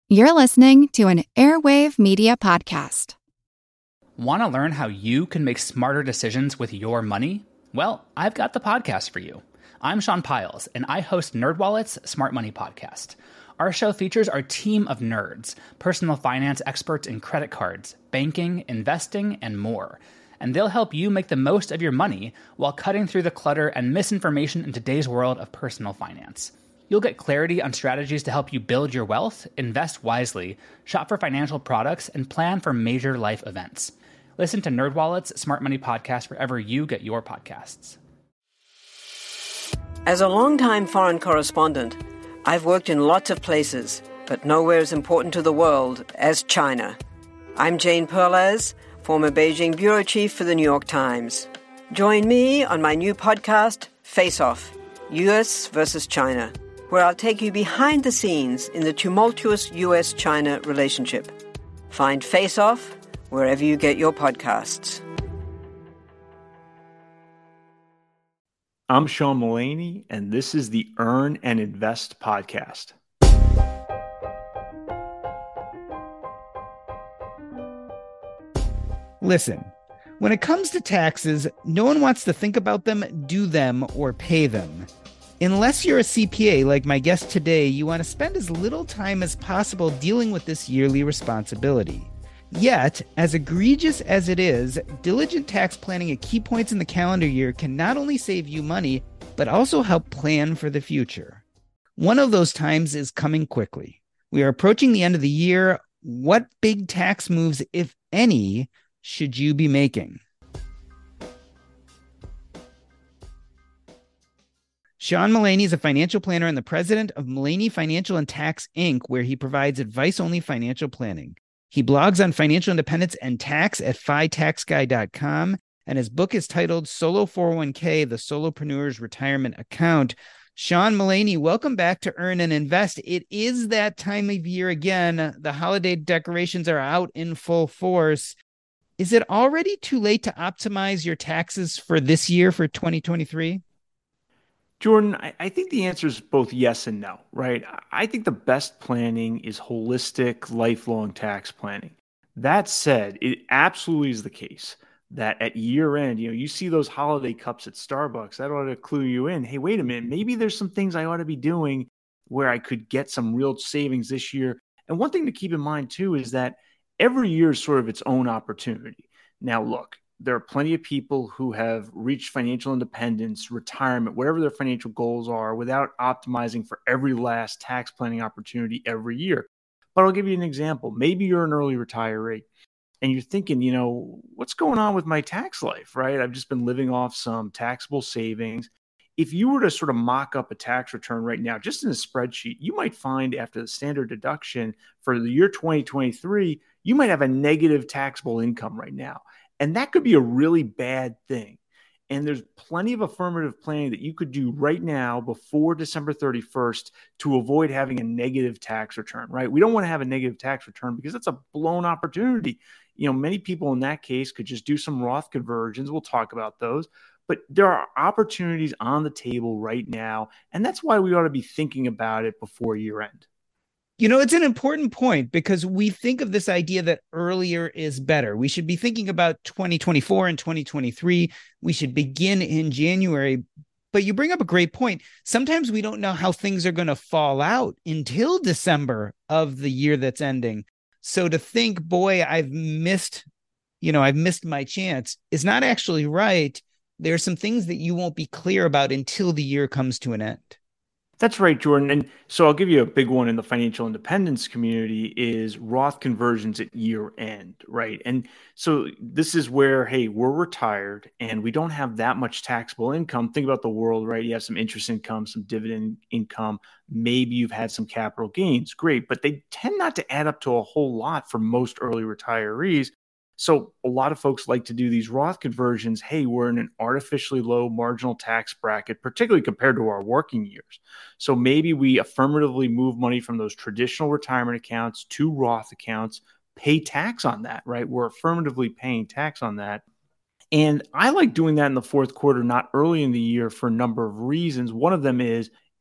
You're listening to an Airwave Media Podcast. Want to learn how you can make smarter decisions with your money? Well, I've got the podcast for you. I'm Sean Piles, and I host NerdWallet's Smart Money Podcast. Our show features our team of nerds, personal finance experts in credit cards, banking, investing, and more. And they'll help you make the most of your money while cutting through the clutter and misinformation in today's world of personal finance. You'll get clarity on strategies to help you build your wealth, invest wisely, shop for financial products, and plan for major life events. Listen to NerdWallet's Smart Money Podcast wherever you get your podcasts. As a longtime foreign correspondent, I've worked in lots of places, but nowhere as important to the world as China. I'm Jane Perlez, former Beijing bureau chief for the New York Times. Join me on my new podcast, Face Off, U.S. versus China, where I'll take you behind the scenes in the tumultuous U.S.-China relationship. Find Face Off wherever you get your podcasts. I'm Sean Mullaney, and this is the Earn and Invest podcast. Listen, when it comes to taxes, no one wants to think about them, do them, or pay them. Unless you're a CPA like my guest today, you want to spend as little time as possible dealing with this yearly responsibility. Yet, as egregious as it is, diligent tax planning at key points in the calendar year can not only save you money, but also help plan for the future. One of those times is coming quickly. We are approaching the end of the year. What big tax moves, if any, should you be making? Sean Mullaney is a financial planner and the president of Mullaney Financial and Tax, Inc., where he provides advice-only financial planning. He blogs on financial independence and tax at FiTaxGuy.com, and his book is titled Solo 401k, the Solopreneur's Retirement Account. Sean Mullaney, welcome back to Earn and Invest. It is that time of year again. The holiday decorations are out in full force. Is it already too late to optimize your taxes for this year, for 2023? Jordan, I think the answer is both yes and no, right? I think the best planning is holistic, lifelong tax planning. That said, it absolutely is the case that at year end, you see those holiday cups at Starbucks, that ought to clue you in. Hey, wait a minute, maybe there's some things I ought to be doing where I could get some real savings this year. And one thing to keep in mind too is that every year is sort of its own opportunity. Now, look, there are plenty of people who have reached financial independence, retirement, whatever their financial goals are, without optimizing for every last tax planning opportunity every year. But I'll give you an example. Maybe you're an early retiree and you're thinking, what's going on with my tax life, right? I've just been living off some taxable savings. If you were to sort of mock up a tax return right now, just in a spreadsheet, you might find after the standard deduction for the year 2023, you might have a negative taxable income right now. And that could be a really bad thing. And there's plenty of affirmative planning that you could do right now before December 31st to avoid having a negative tax return, right? We don't want to have a negative tax return because that's a blown opportunity. Many people in that case could just do some Roth conversions. We'll talk about those. But there are opportunities on the table right now. And that's why we ought to be thinking about it before year end. It's an important point because we think of this idea that earlier is better. We should be thinking about 2024 and 2023. We should begin in January. But you bring up a great point. Sometimes we don't know how things are going to fall out until December of the year that's ending. So to think, boy, I've missed my chance is not actually right. There are some things that you won't be clear about until the year comes to an end. That's right, Jordan. And so I'll give you a big one in the financial independence community is Roth conversions at year end, right? And so this is where, hey, we're retired and we don't have that much taxable income. Think about the world, right? You have some interest income, some dividend income. Maybe you've had some capital gains. Great. But they tend not to add up to a whole lot for most early retirees. So a lot of folks like to do these Roth conversions. Hey, we're in an artificially low marginal tax bracket, particularly compared to our working years. So maybe we affirmatively move money from those traditional retirement accounts to Roth accounts, pay tax on that, right? We're affirmatively paying tax on that. And I like doing that in the fourth quarter, not early in the year for a number of reasons. One of them is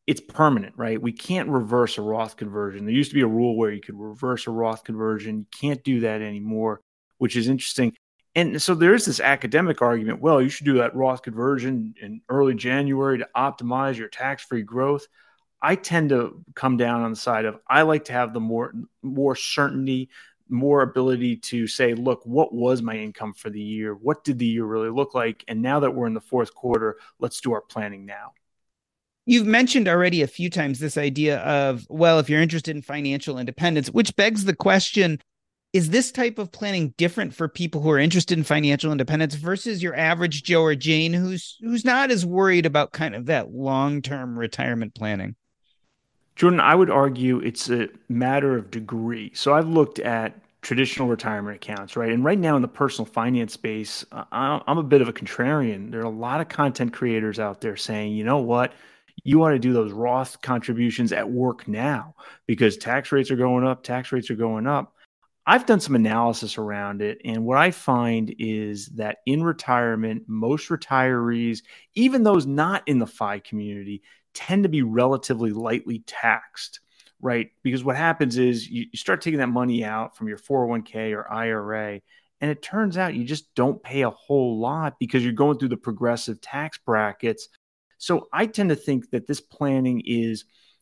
it's permanent, right? We can't reverse a Roth conversion. There used to be a rule where you could reverse a Roth conversion. You can't do that anymore, which is interesting. And so there is this academic argument, well, you should do that Roth conversion in early January to optimize your tax-free growth. I tend to come down on the side of I like to have the more certainty, more ability to say, look, what was my income for the year? What did the year really look like? And now that we're in the fourth quarter, let's do our planning now. You've mentioned already a few times this idea of, well, if you're interested in financial independence, which begs the question, is this type of planning different for people who are interested in financial independence versus your average Joe or Jane who's not as worried about kind of that long-term retirement planning? Jordan, I would argue it's a matter of degree. So I've looked at traditional retirement accounts, right? And right now in the personal finance space, I'm a bit of a contrarian. There are a lot of content creators out there saying, you know what? You want to do those Roth contributions at work now because tax rates are going up, tax rates are going up. I've done some analysis around it. And what I find is that in retirement, most retirees, even those not in the FI community, tend to be relatively lightly taxed, right? Because what happens is you start taking that money out from your 401k or IRA, and it turns out you just don't pay a whole lot because you're going through the progressive tax brackets. So I tend to think that this planning is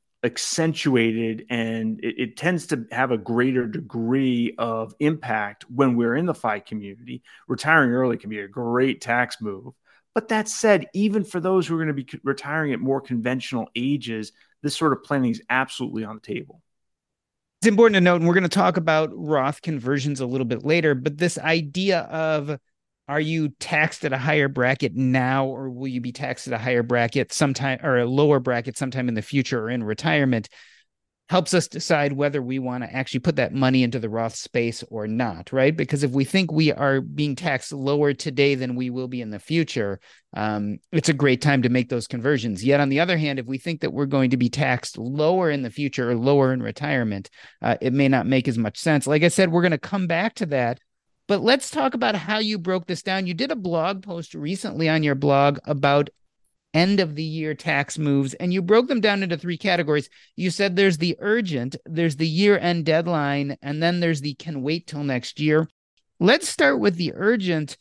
accentuated and it tends to have a greater degree of impact when we're in the FI community. Retiring early can be a great tax move. But that said, even for those who are going to be retiring at more conventional ages, this sort of planning is absolutely on the table. It's important to note, and we're going to talk about Roth conversions a little bit later, but this idea of, are you taxed at a higher bracket now, or will you be taxed at a higher bracket sometime, or a lower bracket sometime in the future or in retirement, helps us decide whether we want to actually put that money into the Roth space or not, right? Because if we think we are being taxed lower today than we will be in the future, it's a great time to make those conversions. Yet on the other hand, if we think that we're going to be taxed lower in the future or lower in retirement, it may not make as much sense. Like I said, we're going to come back to that. But let's talk about how you broke this down. You did a blog post recently on your blog about end of the year tax moves, and you broke them down into three categories. You said there's the urgent, there's the year end deadline, and then there's the can wait till next year. Let's start with the urgent.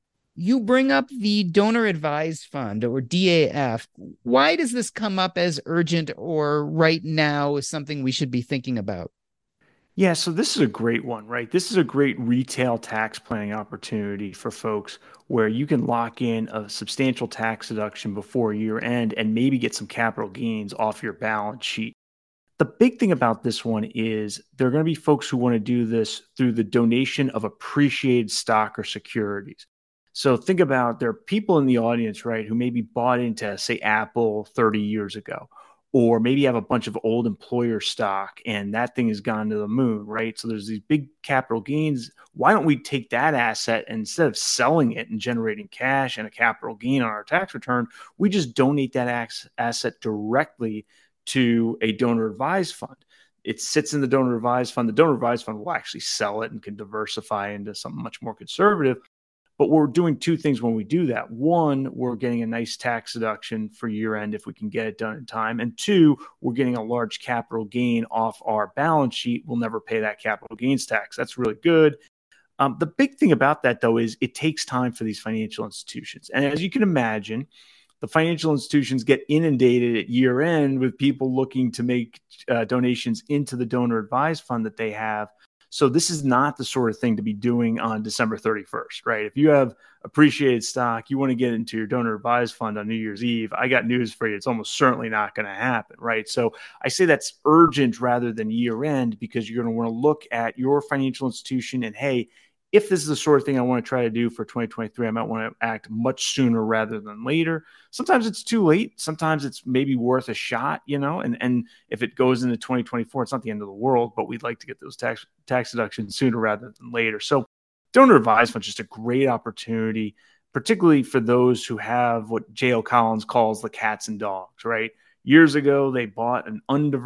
You bring up the donor advised fund, or DAF. Why does this come up as urgent or right now is something we should be thinking about? Yeah, so this is a great one, right? This is a great retail tax planning opportunity for folks where you can lock in a substantial tax deduction before year end and maybe get some capital gains off your balance sheet. The big thing about this one is there are going to be folks who want to do this through the donation of appreciated stock or securities. So think about there are people in the audience, right, who maybe bought into, say, Apple 30 years ago, or maybe you have a bunch of old employer stock and that thing has gone to the moon, right? So there's these big capital gains. Why don't we take that asset and instead of selling it and generating cash and a capital gain on our tax return, we just donate that asset directly to a donor advised fund. It sits in the donor advised fund. The donor advised fund will actually sell it and can diversify into something much more conservative. But we're doing two things when we do that. One, we're getting a nice tax deduction for year end if we can get it done in time. And two, we're getting a large capital gain off our balance sheet. We'll never pay that capital gains tax. That's really good. The big thing about that, though, is it takes time for these financial institutions. And as you can imagine, the financial institutions get inundated at year end with people looking to make donations into the donor advised fund that they have. So this is not the sort of thing to be doing on December 31st, right? If you have appreciated stock, you want to get into your donor advised fund on New Year's Eve, I got news for you. It's almost certainly not going to happen, right? So I say that's urgent rather than year end because you're going to want to look at your financial institution and, hey, if this is the sort of thing I want to try to do for 2023, I might want to act much sooner rather than later. Sometimes it's too late. Sometimes it's maybe worth a shot, and if it goes into 2024, it's not the end of the world, but we'd like to get those tax deductions sooner rather than later. So donor advised fund is just a great opportunity, particularly for those who have what J.L. Collins calls the cats and dogs, right? Years ago, they bought an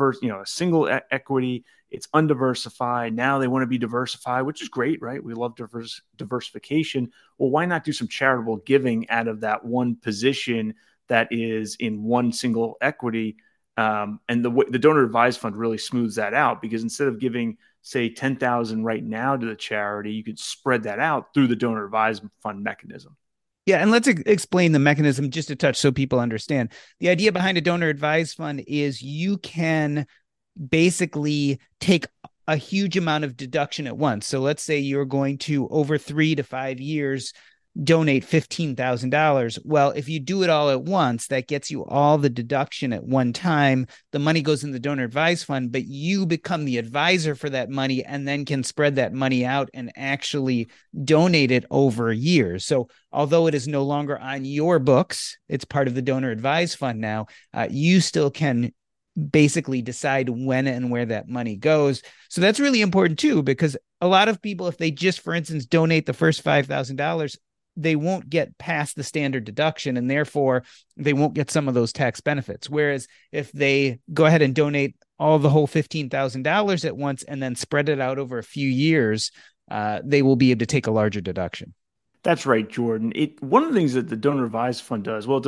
a single equity. It's undiversified. Now they want to be diversified, which is great, right? We love diversification. Well, why not do some charitable giving out of that one position that is in one single equity? And the donor advised fund really smooths that out, because instead of giving, say, $10,000 right now to the charity, you could spread that out through the donor advised fund mechanism. Yeah, and let's explain the mechanism just a touch so people understand. The idea behind a donor advised fund is you can basically take a huge amount of deduction at once. So let's say you're going to, over 3 to 5 years, donate $15,000. Well, if you do it all at once, that gets you all the deduction at one time. The money goes in the donor advised fund, but you become the advisor for that money and then can spread that money out and actually donate it over years. So although it is no longer on your books, it's part of the donor advised fund now, you still can basically decide when and where that money goes. So that's really important too, because a lot of people, if they just, for instance, donate the first $5,000, they won't get past the standard deduction, and therefore they won't get some of those tax benefits. Whereas if they go ahead and donate all the whole $15,000 at once and then spread it out over a few years, they will be able to take a larger deduction. That's right, Jordan. One of the things that the donor advised fund does, well,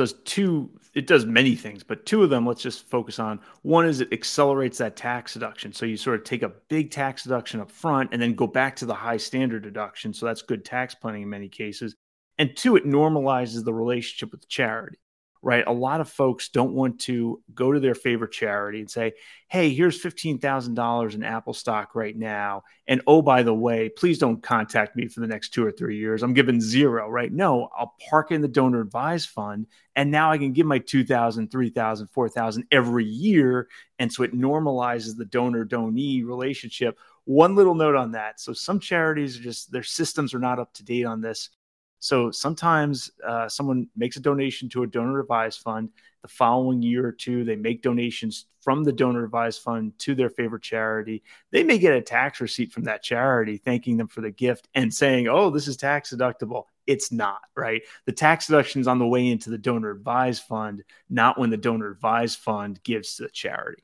it does many things, but two of them, let's just focus on. One is it accelerates that tax deduction. So you sort of take a big tax deduction up front and then go back to the high standard deduction. So that's good tax planning in many cases. And two, it normalizes the relationship with the charity, right? A lot of folks don't want to go to their favorite charity and say, hey, here's $15,000 in Apple stock right now. And oh, by the way, please don't contact me for the next 2 or 3 years. I'm giving zero, right? No, I'll park in the donor advised fund. And now I can give my $2,000, $3,000, $4,000 every year. And so it normalizes the donor-donee relationship. One little note on that. So some charities their systems are not up to date on this. So sometimes someone makes a donation to a donor advised fund. The following year or two, they make donations from the donor advised fund to their favorite charity. They may get a tax receipt from that charity thanking them for the gift and saying, oh, this is tax deductible. It's not, right? The tax deduction is on the way into the donor advised fund, not when the donor advised fund gives to the charity.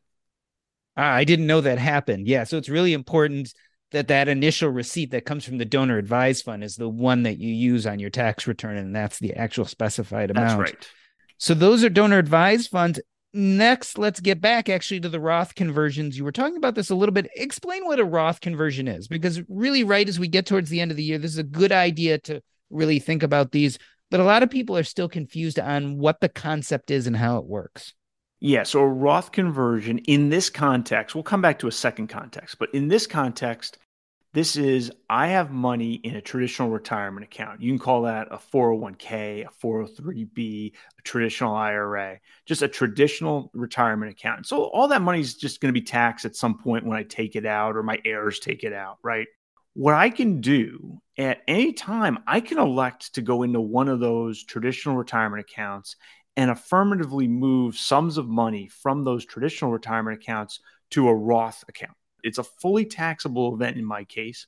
I didn't know that happened. Yeah, so it's really important that initial receipt that comes from the donor advised fund is the one that you use on your tax return, and that's the actual specified amount. That's right. So those are donor advised funds. Next, let's get back actually to the Roth conversions. You were talking about this a little bit. Explain what a Roth conversion is, because really right as we get towards the end of the year, this is a good idea to really think about these. But a lot of people are still confused on what the concept is and how it works. Yeah, so a Roth conversion in this context, we'll come back to a second context, but in this context, this is, I have money in a traditional retirement account. You can call that a 401k, a 403b, a traditional IRA, just a traditional retirement account. So all that money is just going to be taxed at some point when I take it out or my heirs take it out, right? What I can do at any time, I can elect to go into one of those traditional retirement accounts and affirmatively move sums of money from those traditional retirement accounts to a Roth account. It's a fully taxable event in my case.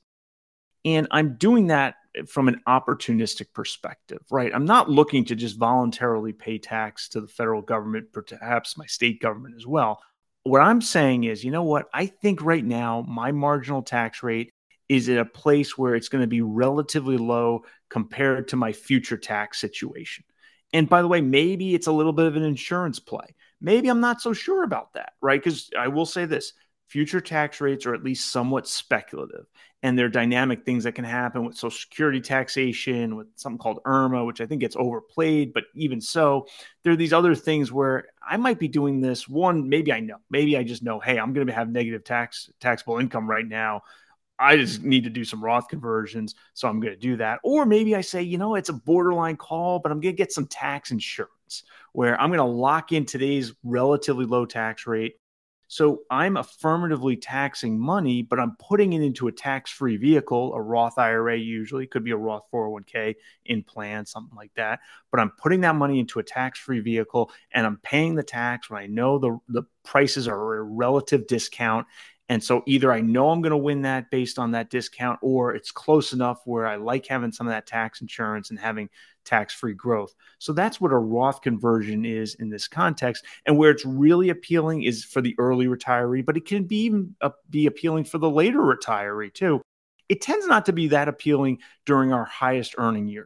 And I'm doing that from an opportunistic perspective, right? I'm not looking to just voluntarily pay tax to the federal government, perhaps my state government as well. What I'm saying is, you know what? I think right now my marginal tax rate is at a place where it's going to be relatively low compared to my future tax situation. And by the way, maybe it's a little bit of an insurance play. Maybe I'm not so sure about that, right? Because I will say this, future tax rates are at least somewhat speculative, and they're dynamic things that can happen with Social Security taxation, with something called IRMA, which I think gets overplayed. But even so, there are these other things where I might be doing this. One, maybe I just know, hey, I'm going to have negative taxable income right now. I just need to do some Roth conversions, so I'm going to do that. Or maybe I say, it's a borderline call, but I'm going to get some tax insurance where I'm going to lock in today's relatively low tax rate. So I'm affirmatively taxing money, but I'm putting it into a tax-free vehicle, a Roth IRA usually, could be a Roth 401k in plan, something like that. But I'm putting that money into a tax-free vehicle, and I'm paying the tax when I know the prices are a relative discount. And so either I know I'm going to win that based on that discount, or it's close enough where I like having some of that tax insurance and having tax-free growth. So that's what a Roth conversion is in this context. And where it's really appealing is for the early retiree, but it can be appealing for the later retiree too. It tends not to be that appealing during our highest earning years,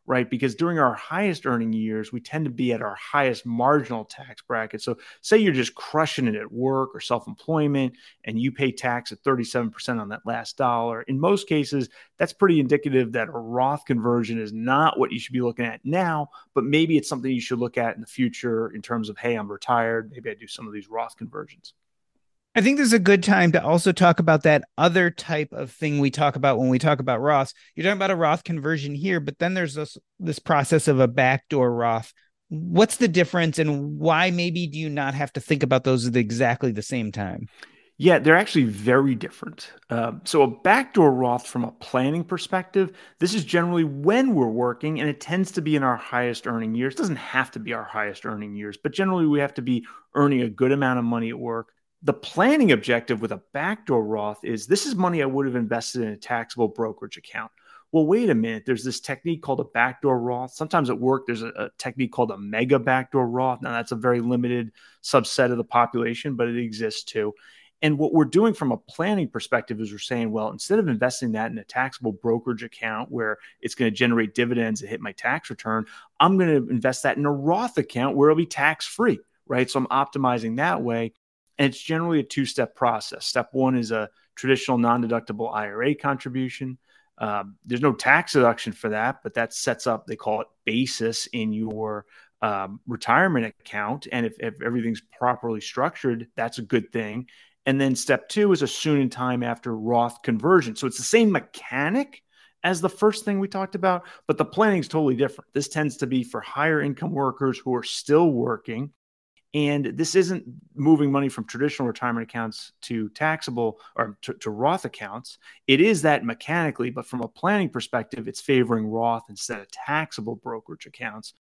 right? Because during our highest earning years, we tend to be at our highest marginal tax bracket. So say you're just crushing it at work or self-employment and you pay tax at 37% on that last dollar. In most cases, that's pretty indicative that a Roth conversion is not what you should be looking at now, but maybe it's something you should look at in the future in terms of, hey, I'm retired. Maybe I do some of these Roth conversions. I think this is a good time to also talk about that other type of thing we talk about when we talk about Roths. You're talking about a Roth conversion here, but then there's this process of a backdoor Roth. What's the difference, and why maybe do you not have to think about those at exactly the same time? Yeah, they're actually very different. So a backdoor Roth from a planning perspective, this is generally when we're working, and it tends to be in our highest earning years. It doesn't have to be our highest earning years, but generally we have to be earning a good amount of money at work. The planning objective with a backdoor Roth is this is money I would have invested in a taxable brokerage account. Well, wait a minute. There's this technique called a backdoor Roth. Sometimes at work, there's a technique called a mega backdoor Roth. Now, that's a very limited subset of the population, but it exists too. And what we're doing from a planning perspective is we're saying, well, instead of investing that in a taxable brokerage account where it's going to generate dividends and hit my tax return, I'm going to invest that in a Roth account where it'll be tax-free, right? So I'm optimizing that way. And it's generally a two-step process. Step one is a traditional non-deductible IRA contribution. There's no tax deduction for that, but that sets up, they call it basis in your retirement account. And if everything's properly structured, that's a good thing. And then step two is a soon in time after Roth conversion. So it's the same mechanic as the first thing we talked about, but the planning is totally different. This tends to be for higher income workers who are still working. And this isn't moving money from traditional retirement accounts to taxable or to Roth accounts. It is that mechanically, but from a planning perspective, it's favoring Roth instead of taxable brokerage accounts.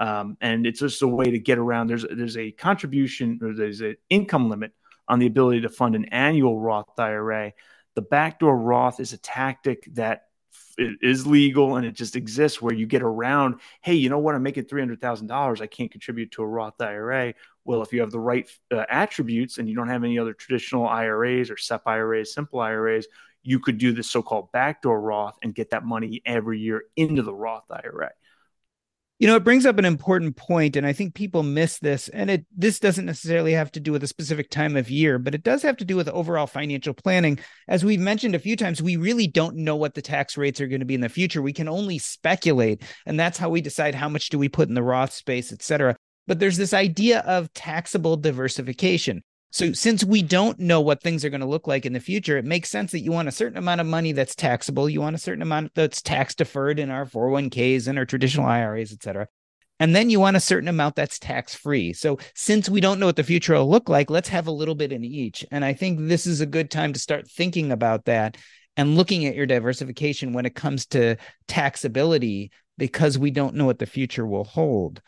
And it's just a way to get around. There's a contribution, or there's an income limit on the ability to fund an annual Roth IRA. The backdoor Roth is a tactic that is legal and it just exists where you get around, hey, you know what? I'm making $300,000. I can't contribute to a Roth IRA. Well, if you have the right attributes and you don't have any other traditional IRAs or SEP IRAs, simple IRAs, you could do this so-called backdoor Roth and get that money every year into the Roth IRA. You know, it brings up an important point, and I think people miss this. And this doesn't necessarily have to do with a specific time of year, but it does have to do with overall financial planning. As we've mentioned a few times, we really don't know what the tax rates are going to be in the future. We can only speculate, and that's how we decide how much do we put in the Roth space, et cetera. But there's this idea of taxable diversification. So since we don't know what things are going to look like in the future, it makes sense that you want a certain amount of money that's taxable. You want a certain amount that's tax deferred in our 401ks and our traditional IRAs, et cetera. And then you want a certain amount that's tax free. So since we don't know what the future will look like, let's have a little bit in each. And I think this is a good time to start thinking about that and looking at your diversification when it comes to taxability, because we don't know what the future will hold.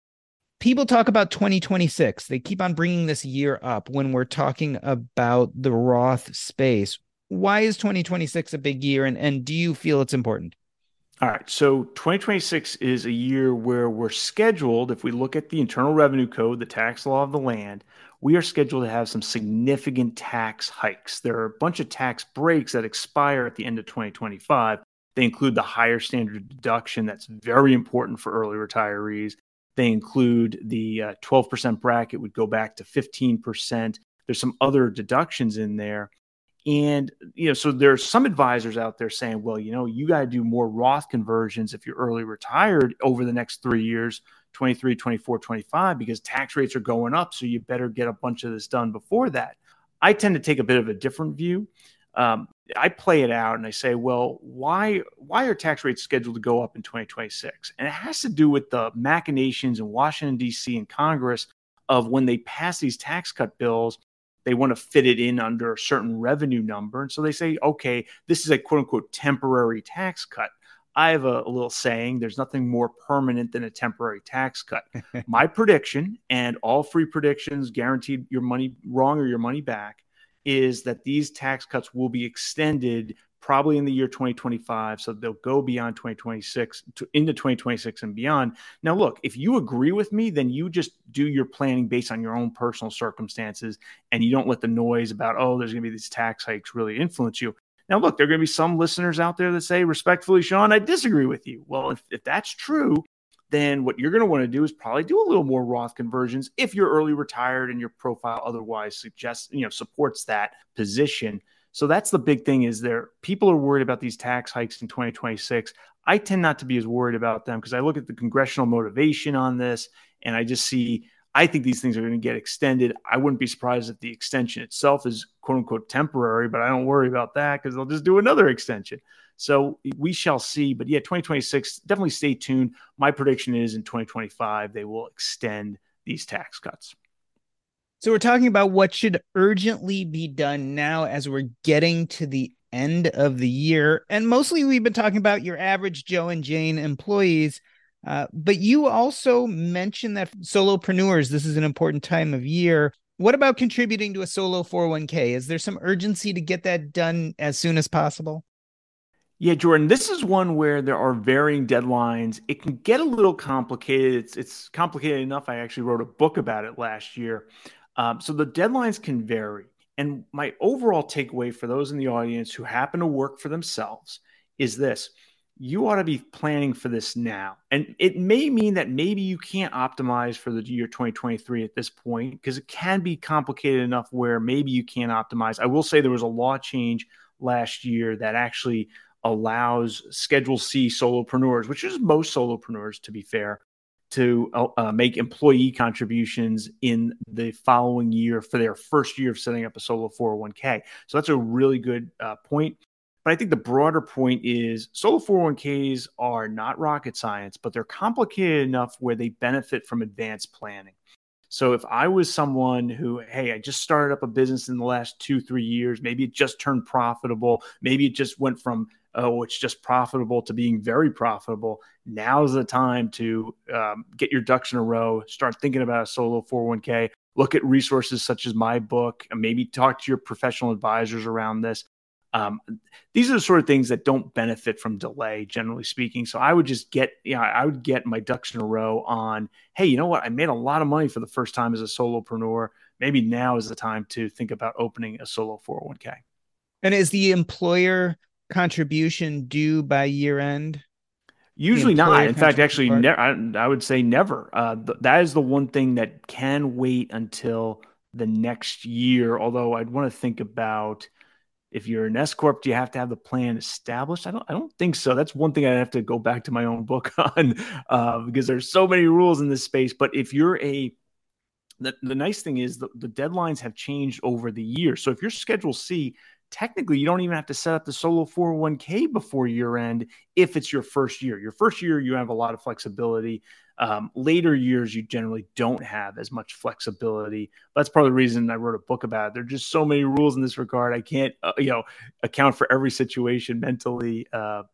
People talk about 2026. They keep on bringing this year up when we're talking about the Roth space. Why is 2026 a big year, and do you feel it's important? All right. So 2026 is a year where we're scheduled, if we look at the Internal Revenue Code, the tax law of the land, we are scheduled to have some significant tax hikes. There are a bunch of tax breaks that expire at the end of 2025. They include the higher standard deduction that's very important for early retirees. They include the 12% bracket would go back to 15%. There's some other deductions in there. And, so there's some advisors out there saying, well, you got to do more Roth conversions if you're early retired over the next 3 years, 23, 24, 25, because tax rates are going up. So you better get a bunch of this done before that. I tend to take a bit of a different view. I play it out and I say, well, why are tax rates scheduled to go up in 2026? And it has to do with the machinations in Washington, D.C. and Congress of when they pass these tax cut bills, they want to fit it in under a certain revenue number. And so they say, okay, this is a quote unquote temporary tax cut. I have a little saying, there's nothing more permanent than a temporary tax cut. My prediction, and all free predictions guaranteed your money wrong or your money back, is that these tax cuts will be extended probably in the year 2025. So they'll go beyond 2026 into 2026 and beyond. Now, look, if you agree with me, then you just do your planning based on your own personal circumstances and you don't let the noise about, oh, there's going to be these tax hikes really influence you. Now, look, there are going to be some listeners out there that say, respectfully, Sean, I disagree with you. Well, if that's true, then what you're going to want to do is probably do a little more Roth conversions if you're early retired and your profile otherwise suggests, supports that position. So that's the big thing is people are worried about these tax hikes in 2026. I tend not to be as worried about them because I look at the congressional motivation on this and I think these things are going to get extended. I wouldn't be surprised if the extension itself is quote unquote temporary, but I don't worry about that because they'll just do another extension. So we shall see. But yeah, 2026, definitely stay tuned. My prediction is in 2025, they will extend these tax cuts. So we're talking about what should urgently be done now as we're getting to the end of the year. And mostly we've been talking about your average Joe and Jane employees. But you also mentioned that solopreneurs, this is an important time of year. What about contributing to a solo 401k? Is there some urgency to get that done as soon as possible? Yeah, Jordan, this is one where there are varying deadlines. It can get a little complicated. It's complicated enough. I actually wrote a book about it last year. So the deadlines can vary. And my overall takeaway for those in the audience who happen to work for themselves is this. You ought to be planning for this now. And it may mean that maybe you can't optimize for the year 2023 at this point because it can be complicated enough where maybe you can't optimize. I will say there was a law change last year that actually allows Schedule C solopreneurs, which is most solopreneurs, to be fair, to make employee contributions in the following year for their first year of setting up a solo 401k. So that's a really good point. But I think the broader point is solo 401ks are not rocket science, but they're complicated enough where they benefit from advanced planning. So if I was someone who, hey, I just started up a business in the last 2-3 years, maybe it just turned profitable, maybe it just went from, it's just profitable to being very profitable. Now's the time to get your ducks in a row, start thinking about a solo 401k, look at resources such as my book, and maybe talk to your professional advisors around this. These are the sort of things that don't benefit from delay, generally speaking. So I would just get my ducks in a row on, hey, you know what? I made a lot of money for the first time as a solopreneur. Maybe now is the time to think about opening a solo 401k. And is the employer contribution due by year end? Usually not. In fact, actually, I would say never. That is the one thing that can wait until the next year. Although I'd want to think about, if you're an S corp, do you have to have the plan established? I don't think so. That's one thing I'd have to go back to my own book on because there's so many rules in this space. But if you're the nice thing is the deadlines have changed over the year. So if you're Schedule C, technically you don't even have to set up the solo 401k before year end if it's your first year. Your first year, you have a lot of flexibility. Later years, you generally don't have as much flexibility. That's part of the reason I wrote a book about it. There are just so many rules in this regard. I can't, account for every situation mentally.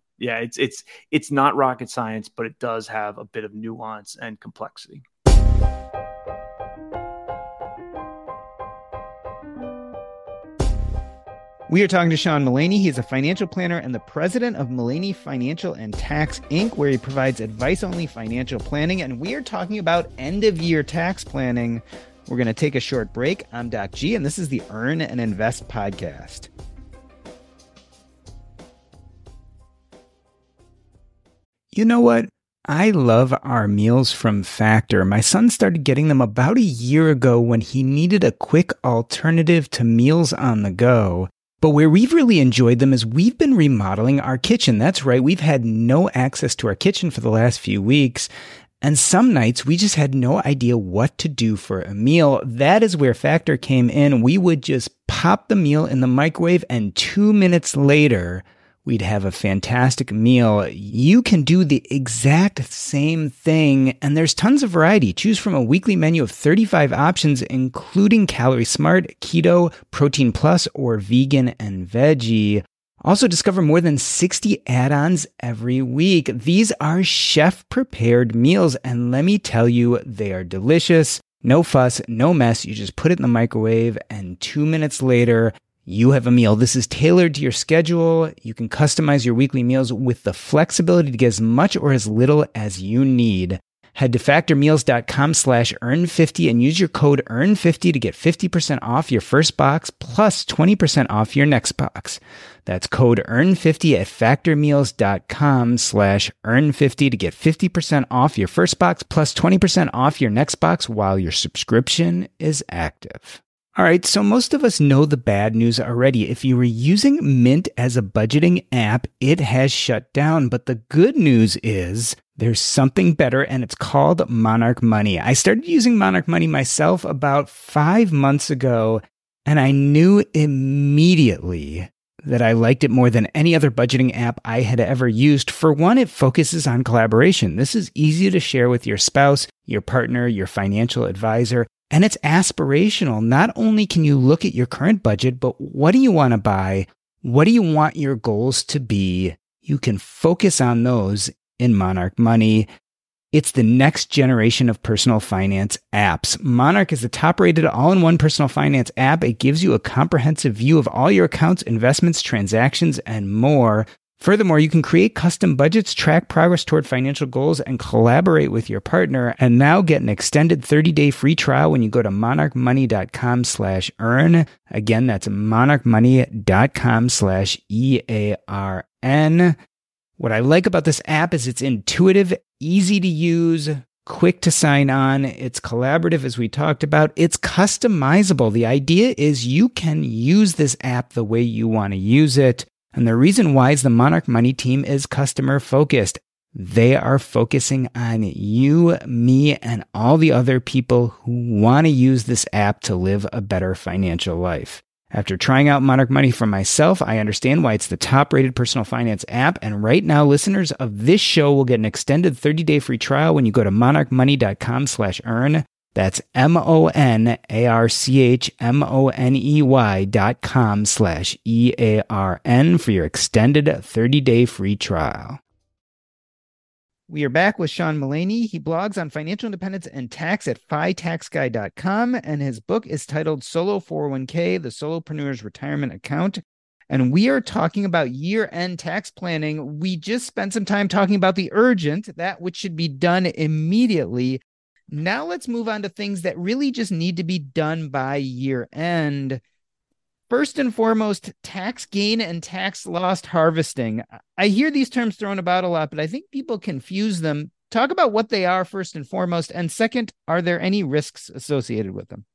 It's not rocket science, but it does have a bit of nuance and complexity. We are talking to Sean Mullaney. He is a financial planner and the president of Mullaney Financial and Tax, Inc., where he provides advice-only financial planning. And we are talking about end-of-year tax planning. We're going to take a short break. I'm Doc G, and this is the Earn and Invest podcast. You know what? I love our meals from Factor. My son started getting them about a year ago when he needed a quick alternative to meals on the go. But where we've really enjoyed them is we've been remodeling our kitchen. That's right. We've had no access to our kitchen for the last few weeks. And some nights we just had no idea what to do for a meal. That is where Factor came in. We would just pop the meal in the microwave and 2 minutes later, we'd have a fantastic meal. You can do the exact same thing, and there's tons of variety. Choose from a weekly menu of 35 options, including Calorie Smart, Keto, Protein Plus, or Vegan and Veggie. Also discover more than 60 add-ons every week. These are chef-prepared meals, and let me tell you, they are delicious. No fuss, no mess. You just put it in the microwave, and 2 minutes later, you have a meal. This is tailored to your schedule. You can customize your weekly meals with the flexibility to get as much or as little as you need. Head to factormeals.com/earn50 and use your code earn50 to get 50% off your first box plus 20% off your next box. That's code earn50 at factormeals.com/earn50 to get 50% off your first box plus 20% off your next box while your subscription is active. All right, so most of us know the bad news already. If you were using Mint as a budgeting app, it has shut down. But the good news is there's something better, and it's called Monarch Money. I started using Monarch Money myself about 5 months ago, and I knew immediately that I liked it more than any other budgeting app I had ever used. For one, it focuses on collaboration. This is easy to share with your spouse, your partner, your financial advisor. And it's aspirational. Not only can you look at your current budget, but what do you want to buy? What do you want your goals to be? You can focus on those in Monarch Money. It's the next generation of personal finance apps. Monarch is the top-rated all-in-one personal finance app. It gives you a comprehensive view of all your accounts, investments, transactions, and more. Furthermore, you can create custom budgets, track progress toward financial goals, and collaborate with your partner. And now get an extended 30-day free trial when you go to monarchmoney.com/earn. Again, that's monarchmoney.com/EARN. What I like about this app is it's intuitive, easy to use, quick to sign on. It's collaborative, as we talked about. It's customizable. The idea is you can use this app the way you want to use it. And the reason why is the Monarch Money team is customer focused. They are focusing on you, me, and all the other people who want to use this app to live a better financial life. After trying out Monarch Money for myself, I understand why it's the top-rated personal finance app. And right now, listeners of this show will get an extended 30-day free trial when you go to monarchmoney.com/earn. That's monarchmoney.com/EARN for your extended 30-day free trial. We are back with Sean Mullaney. He blogs on financial independence and tax at FITaxGuy.com, and his book is titled Solo 401k, the Solopreneur's Retirement Account. And we are talking about year-end tax planning. We just spent some time talking about the urgent, that which should be done immediately. Now let's move on to things that really just need to be done by year end. First and foremost, tax gain and tax loss harvesting. I hear these terms thrown about a lot, but I think people confuse them. Talk about what they are first and foremost. And second, are there any risks associated with them?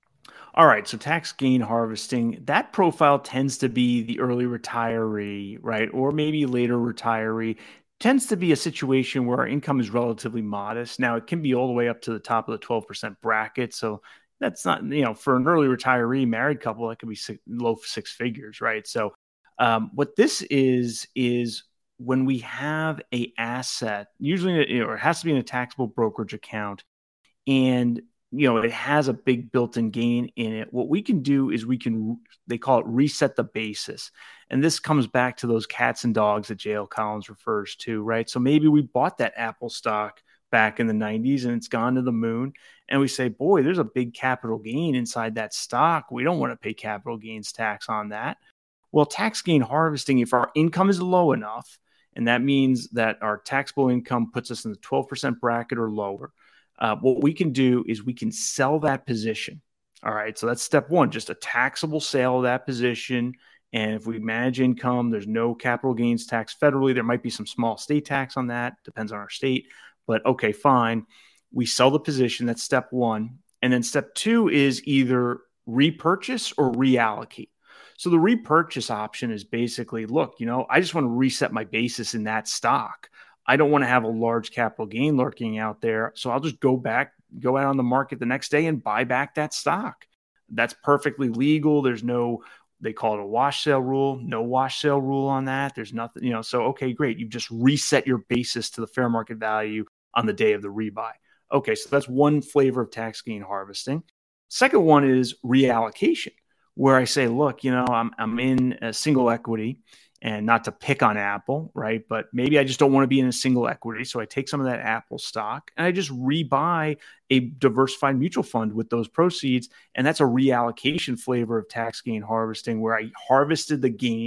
All right, so tax gain harvesting, that profile tends to be the early retiree, right? Or maybe later retiree. Tends to be a situation where our income is relatively modest. Now, it can be all the way up to the top of the 12% bracket. So that's not, for an early retiree married couple, that could be low six figures, right? So what this is when we have a asset, usually it has to be in a taxable brokerage account, and it has a big built-in gain in it. What we can do is they call it reset the basis. And this comes back to those cats and dogs that J.L. Collins refers to, right? So maybe we bought that Apple stock back in the 90s and it's gone to the moon. And we say, boy, there's a big capital gain inside that stock. We don't want to pay capital gains tax on that. Well, tax gain harvesting, if our income is low enough, and that means that our taxable income puts us in the 12% bracket or lower, what we can do is we can sell that position. All right. So that's step one, just a taxable sale of that position. And if we manage income, there's no capital gains tax federally. There might be some small state tax on that. Depends on our state. But okay, fine. We sell the position. That's step one. And then step two is either repurchase or reallocate. So the repurchase option is basically, look, I just want to reset my basis in that stock. I don't want to have a large capital gain lurking out there. So I'll just go out on the market the next day and buy back that stock. That's perfectly legal. There's they call it a wash sale rule, no wash sale rule on that. There's nothing, so, okay, great. You've just reset your basis to the fair market value on the day of the rebuy. Okay. So that's one flavor of tax gain harvesting. Second one is reallocation, where I say, look, I'm in a single equity. And not to pick on Apple, right? But maybe I just don't want to be in a single equity. So I take some of that Apple stock and I just rebuy a diversified mutual fund with those proceeds. And that's a reallocation flavor of tax gain harvesting, where I harvested the gain,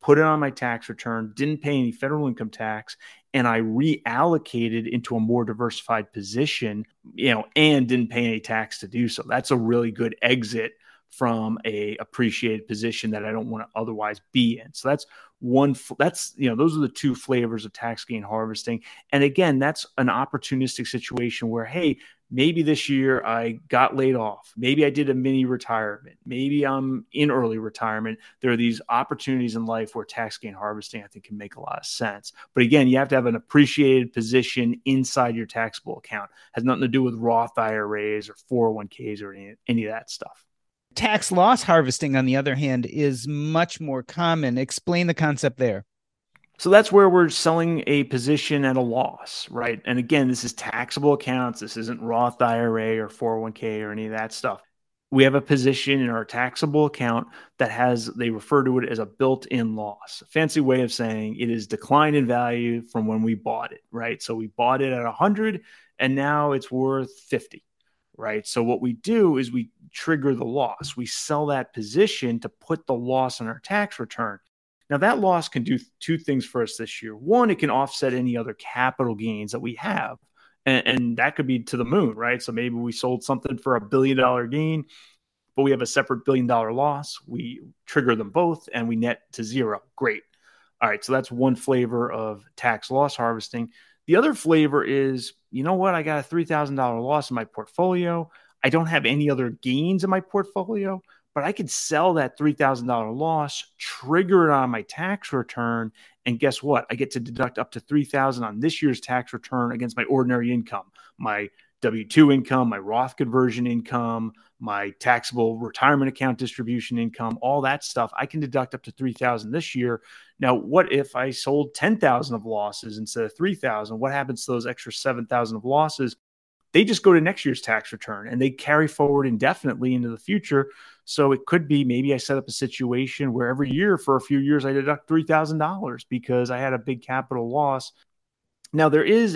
put it on my tax return, didn't pay any federal income tax, and I reallocated into a more diversified position, and didn't pay any tax to do so. That's a really good exit from a appreciated position that I don't want to otherwise be in. So that's those are the two flavors of tax gain harvesting. And again, that's an opportunistic situation where, hey, maybe this year I got laid off. Maybe I did a mini retirement. Maybe I'm in early retirement. There are these opportunities in life where tax gain harvesting, I think, can make a lot of sense. But again, you have to have an appreciated position inside your taxable account. It has nothing to do with Roth IRAs or 401ks or any of that stuff. Tax loss harvesting, on the other hand, is much more common. Explain the concept there. So that's where we're selling a position at a loss, right? And again, this is taxable accounts. This isn't Roth IRA or 401k or any of that stuff. We have a position in our taxable account that they refer to it as a built-in loss. A fancy way of saying it is declined in value from when we bought it, right? So we bought it at 100 and now it's worth 50. Right. So what we do is we trigger the loss. We sell that position to put the loss on our tax return. Now, that loss can do two things for us this year. One, it can offset any other capital gains that we have. And that could be to the moon, right? So maybe we sold something for $1 billion gain, but we have a separate $1 billion loss. We trigger them both and we net to zero. Great. All right. So that's one flavor of tax loss harvesting. The other flavor is, you know what? I got a $3,000 loss in my portfolio. I don't have any other gains in my portfolio, but I could sell that $3,000 loss, trigger it on my tax return, and guess what? I get to deduct up to $3,000 on this year's tax return against my ordinary income, my W-2 income, my Roth conversion income, my taxable retirement account distribution income, all that stuff. I can deduct up to $3,000 this year. Now, what if I sold 10,000 of losses instead of 3,000? What happens to those extra 7,000 of losses? They just go to next year's tax return and they carry forward indefinitely into the future. So it could be maybe I set up a situation where every year for a few years I deduct $3,000 because I had a big capital loss. Now, there is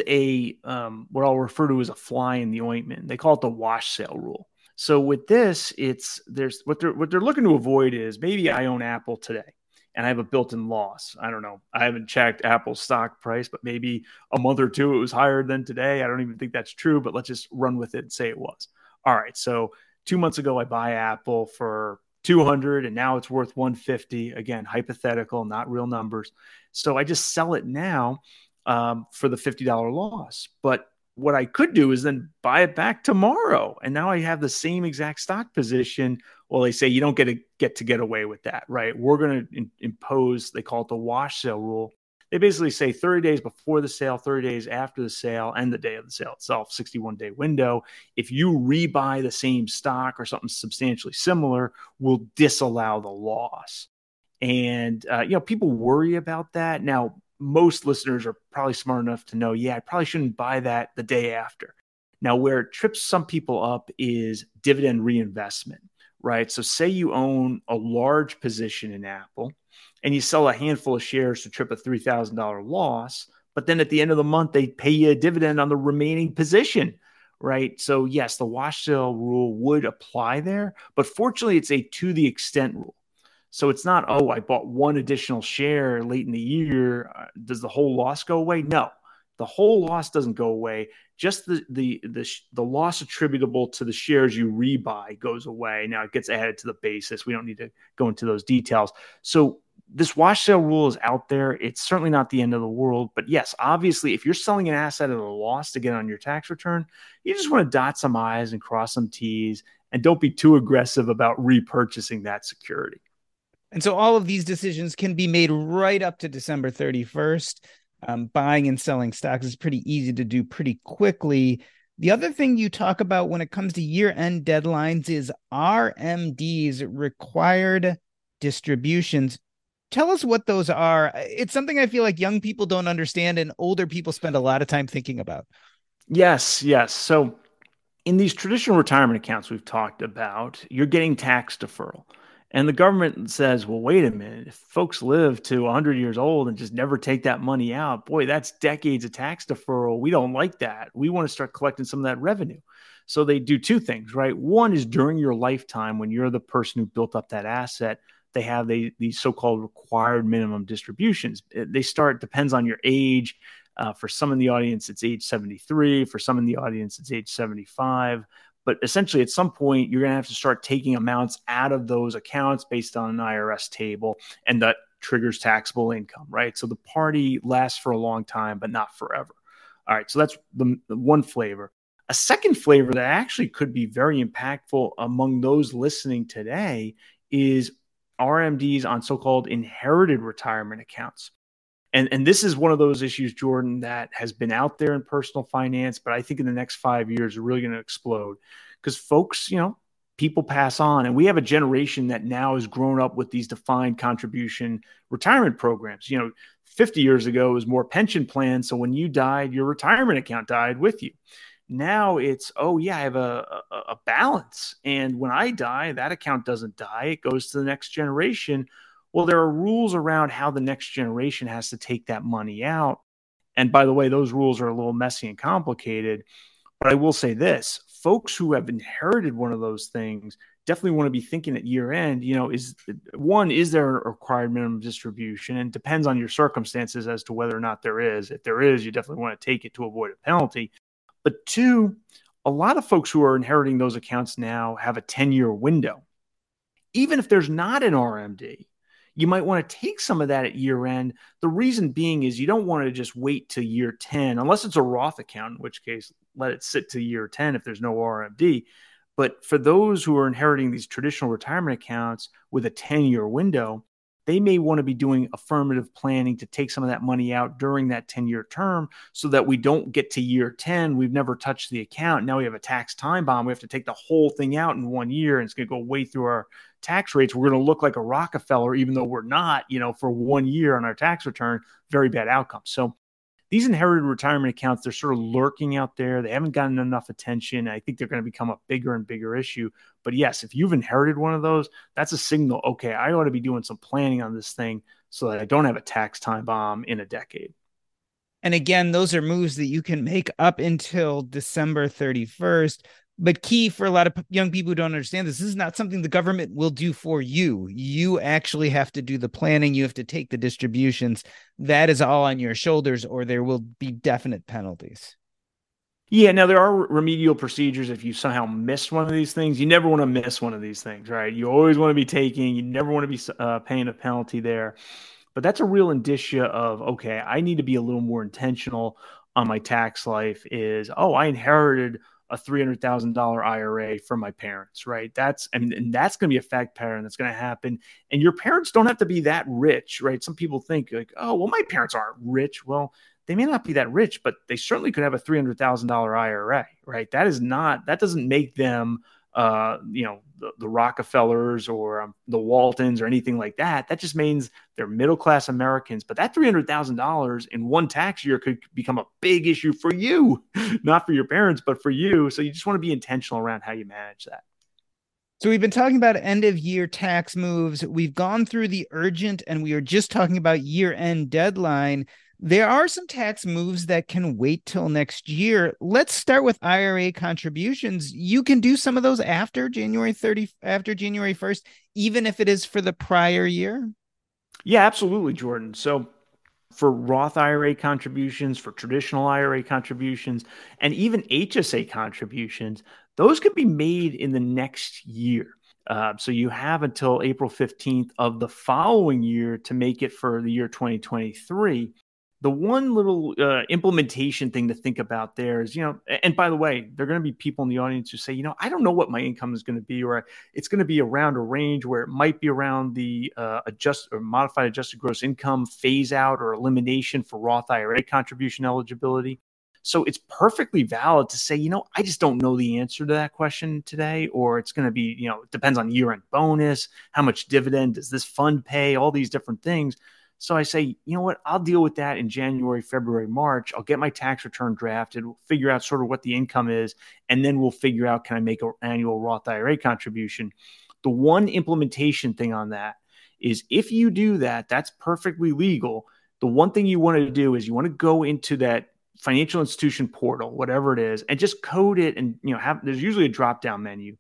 what I'll refer to as a fly in the ointment. They call it the wash sale rule. So with this, there's what they're looking to avoid is maybe I own Apple today and I have a built-in loss. I don't know. I haven't checked Apple's stock price, but maybe a month or two it was higher than today. I don't even think that's true, but let's just run with it and say it was. All right. So 2 months ago, I buy Apple for 200 and now it's worth 150. Again, hypothetical, not real numbers. So I just sell it now for the $50 loss. But what I could do is then buy it back tomorrow. And now I have the same exact stock position. Well, they say you don't get away with that, right? We're going to impose, they call it the wash sale rule. They basically say 30 days before the sale, 30 days after the sale, and the day of the sale itself, 61-day window. If you rebuy the same stock or something substantially similar, we'll disallow the loss. And, people worry about that. Now, most listeners are probably smart enough to know, I probably shouldn't buy that the day after. Now, where it trips some people up is dividend reinvestment, right? So say you own a large position in Apple and you sell a handful of shares to trip a $3,000 loss, but then at the end of the month, they pay you a dividend on the remaining position, right? So yes, the wash sale rule would apply there, but fortunately it's a to the extent rule. So it's not, I bought one additional share late in the year. Does the whole loss go away? No, the whole loss doesn't go away. Just the loss attributable to the shares you rebuy goes away. Now it gets added to the basis. We don't need to go into those details. So this wash sale rule is out there. It's certainly not the end of the world. But yes, obviously, if you're selling an asset at a loss to get on your tax return, you just want to dot some I's and cross some T's and don't be too aggressive about repurchasing that security. And so all of these decisions can be made right up to December 31st. Buying and selling stocks is pretty easy to do pretty quickly. The other thing you talk about when it comes to year-end deadlines is RMDs, required distributions. Tell us what those are. It's something I feel like young people don't understand and older people spend a lot of time thinking about. Yes. So in these traditional retirement accounts we've talked about, you're getting tax deferral. And the government says, well, wait a minute, if folks live to 100 years old and just never take that money out, boy, that's decades of tax deferral. We don't like that. We want to start collecting some of that revenue. So they do two things, right? One is during your lifetime, when you're the person who built up that asset, they have these so-called required minimum distributions. Depends on your age. For some in the audience, it's age 73. For some in the audience, it's age 75. But essentially, at some point, you're going to have to start taking amounts out of those accounts based on an IRS table, and that triggers taxable income, right? So the party lasts for a long time, but not forever. All right, so that's the one flavor. A second flavor that actually could be very impactful among those listening today is RMDs on so-called inherited retirement accounts. And this is one of those issues, Jordan, that has been out there in personal finance, but I think in the next 5 years, are really going to explode because folks, people pass on. And we have a generation that now has grown up with these defined contribution retirement programs. 50 years ago, it was more pension plans. So when you died, your retirement account died with you. Now it's, I have a balance. And when I die, that account doesn't die. It goes to the next generation. Well, there are rules around how the next generation has to take that money out. And by the way, those rules are a little messy and complicated. But I will say this, folks who have inherited one of those things definitely want to be thinking at year end, is there a required minimum distribution? And it depends on your circumstances as to whether or not there is. If there is, you definitely want to take it to avoid a penalty. But two, a lot of folks who are inheriting those accounts now have a 10-year window. Even if there's not an RMD, you might want to take some of that at year end. The reason being is you don't want to just wait to year 10, unless it's a Roth account, in which case let it sit to year 10 if there's no RMD. But for those who are inheriting these traditional retirement accounts with a 10-year window, they may want to be doing affirmative planning to take some of that money out during that 10-year term so that we don't get to year 10. We've never touched the account. Now we have a tax time bomb. We have to take the whole thing out in 1 year, and it's going to go way through our tax rates. We're going to look like a Rockefeller, even though we're not, for 1 year on our tax return. Very bad outcome. So these inherited retirement accounts, they're sort of lurking out there. They haven't gotten enough attention. I think they're going to become a bigger and bigger issue. But yes, if you've inherited one of those, that's a signal, okay, I ought to be doing some planning on this thing so that I don't have a tax time bomb in a decade. And again, those are moves that you can make up until December 31st. But key for a lot of young people who don't understand this is not something the government will do for you. You actually have to do the planning. You have to take the distributions. That is all on your shoulders, or there will be definite penalties. Yeah, now there are remedial procedures if you somehow missed one of these things. You never want to miss one of these things, right? You always want to be taking. You never want to be paying a penalty there. But that's a real indicia of, okay, I need to be a little more intentional on my tax life is, I inherited a $300,000 IRA from my parents, right? That's going to be a fact pattern that's going to happen. And your parents don't have to be that rich, right? Some people think like, my parents aren't rich. Well, they may not be that rich, but they certainly could have a $300,000 IRA, right? That doesn't make them, the Rockefellers or the Waltons or anything like that. That just means they're middle-class Americans. But that $300,000 in one tax year could become a big issue for you, not for your parents, but for you. So you just want to be intentional around how you manage that. So we've been talking about end-of-year tax moves. We've gone through the urgent, and we are just talking about year-end deadline. There are some tax moves that can wait till next year. Let's start with IRA contributions. You can do some of those after January 1st, even if it is for the prior year. Yeah, absolutely, Jordan. So for Roth IRA contributions, for traditional IRA contributions, and even HSA contributions, those can be made in the next year. So you have until April 15th of the following year to make it for the year 2023. The one little implementation thing to think about there is, and by the way, there are going to be people in the audience who say, I don't know what my income is going to be, or it's going to be around a range where it might be around the modified adjusted gross income phase out or elimination for Roth IRA contribution eligibility. So it's perfectly valid to say, I just don't know the answer to that question today, or it's going to be, it depends on year-end bonus, how much dividend does this fund pay, all these different things. So I say, you know what, I'll deal with that in January, February, March. I'll get my tax return drafted, we'll figure out sort of what the income is, and then we'll figure out, can I make an annual Roth IRA contribution? The one implementation thing on that is if you do that, that's perfectly legal. The one thing you want to do is you want to go into that financial institution portal, whatever it is, and just code it and, there's usually a drop-down menu.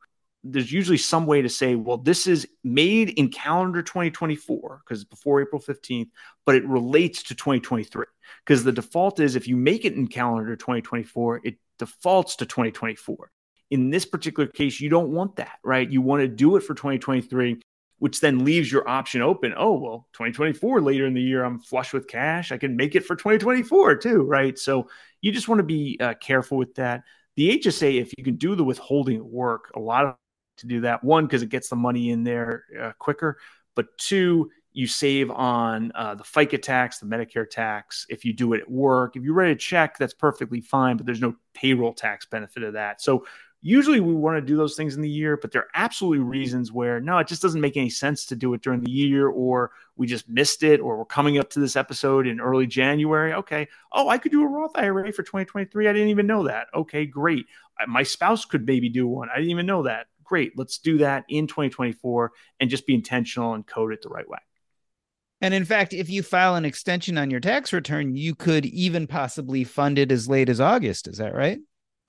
there's usually some way to say, well, this is made in calendar 2024 because it's before April 15th, but it relates to 2023 because the default is if you make it in calendar 2024, it defaults to 2024. In this particular case, you don't want that, right? You want to do it for 2023, which then leaves your option open. Oh, well, 2024, later in the year, I'm flush with cash. I can make it for 2024 too, right? So you just want to be careful with that. The HSA, if you can do the withholding at work, a lot of to do that. One, because it gets the money in there quicker. But two, you save on the FICA tax, the Medicare tax. If you do it at work, if you write a check, that's perfectly fine, but there's no payroll tax benefit of that. So usually we want to do those things in the year, but there are absolutely reasons where, no, it just doesn't make any sense to do it during the year, or we just missed it, or we're coming up to this episode in early January. Okay. Oh, I could do a Roth IRA for 2023. I didn't even know that. Okay, great. My spouse could maybe do one. I didn't even know that. Great. Let's do that in 2024 and just be intentional and code it the right way. And in fact, if you file an extension on your tax return, you could even possibly fund it as late as August. Is that right?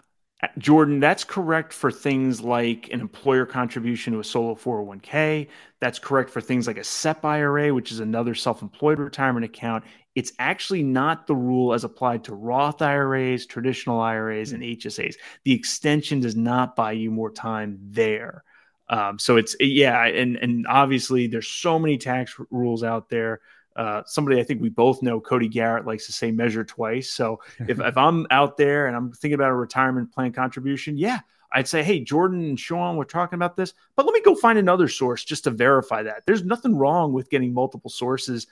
Jordan, that's correct for things like an employer contribution to a solo 401k. That's correct for things like a SEP IRA, which is another self-employed retirement account. It's actually not the rule as applied to Roth IRAs, traditional IRAs, and HSAs. The extension does not buy you more time there. So it's, and obviously there's so many tax rules out there. Somebody I think we both know, Cody Garrett, likes to say measure twice. So if I'm out there and I'm thinking about a retirement plan contribution, I'd say, hey, Jordan and Sean, we're talking about this, but let me go find another source just to verify that. There's nothing wrong with getting multiple sources,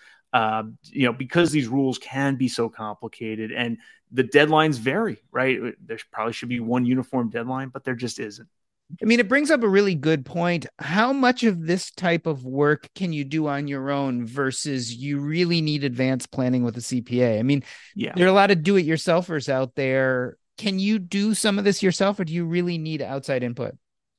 because these rules can be so complicated and the deadlines vary, right? There probably should be one uniform deadline, but there just isn't. I mean, it brings up a really good point. How much of this type of work can you do on your own versus you really need advanced planning with a CPA? I mean, there are a lot of do-it-yourselfers out there. Can you do some of this yourself, or do you really need outside input?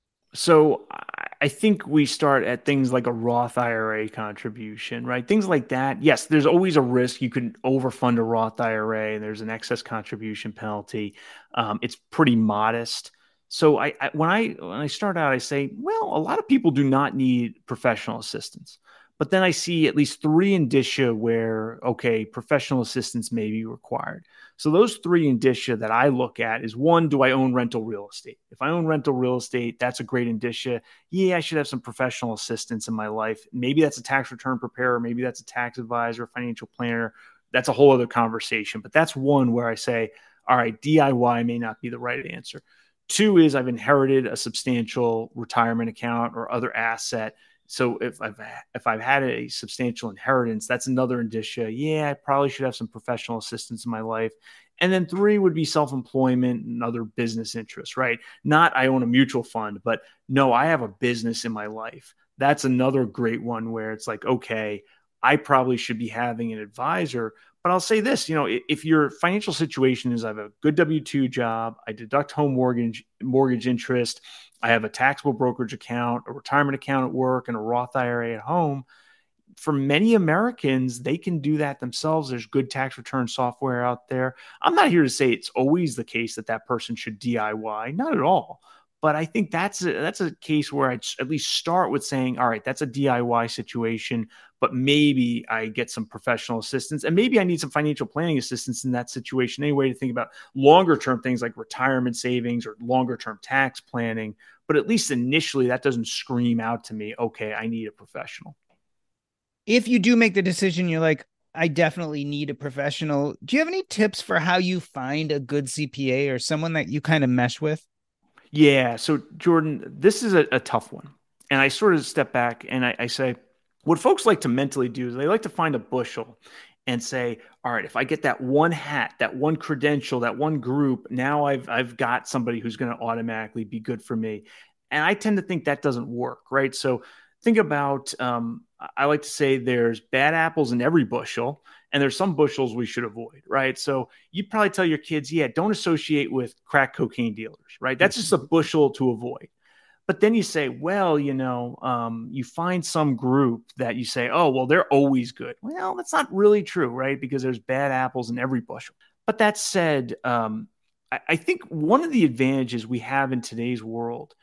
So I think we start at things like a Roth IRA contribution, right? Things like that. Yes, there's always a risk you can overfund a Roth IRA and there's an excess contribution penalty. It's pretty modest. So when I start out, I say, well, a lot of people do not need professional assistance. But then I see at least three indicia where, okay, professional assistance may be required. So those three indicia that I look at is, one, do I own rental real estate? If I own rental real estate, that's a great indicia. Yeah, I should have some professional assistance in my life. Maybe that's a tax return preparer. Maybe that's a tax advisor, financial planner. That's a whole other conversation. But that's one where I say, all right, DIY may not be the right answer. Two is I've inherited a substantial retirement account or other asset. So if I've had a substantial inheritance, that's another indicia. Yeah, I probably should have some professional assistance in my life. And then three would be self-employment and other business interests, right? Not I own a mutual fund, but no, I have a business in my life. That's another great one where it's like, okay, I probably should be having an advisor. But I'll say this, if your financial situation is I have a good W-2 job, I deduct home mortgage interest, I have a taxable brokerage account, a retirement account at work, and a Roth IRA at home. For many Americans, they can do that themselves. There's good tax return software out there. I'm not here to say it's always the case that person should DIY, not at all. But I think that's a case where I'd at least start with saying, all right, that's a DIY situation, but maybe I get some professional assistance and maybe I need some financial planning assistance in that situation anyway, to think about longer term things like retirement savings or longer term tax planning. But at least initially that doesn't scream out to me, okay, I need a professional. If you do make the decision, you're like, I definitely need a professional. Do you have any tips for how you find a good CPA or someone that you kind of mesh with? Yeah. So Jordan, this is a tough one. And I sort of step back and I say, what folks like to mentally do is they like to find a bushel and say, all right, if I get that one hat, that one credential, that one group, now I've got somebody who's going to automatically be good for me. And I tend to think that doesn't work, right? So think about, I like to say there's bad apples in every bushel, and there's some bushels we should avoid, right? So you'd probably tell your kids, don't associate with crack cocaine dealers, right? That's just a bushel to avoid. But then you say, well, you find some group that you say, oh, well, they're always good. Well, that's not really true, right? Because there's bad apples in every bushel. But that said, I think one of the advantages we have in today's world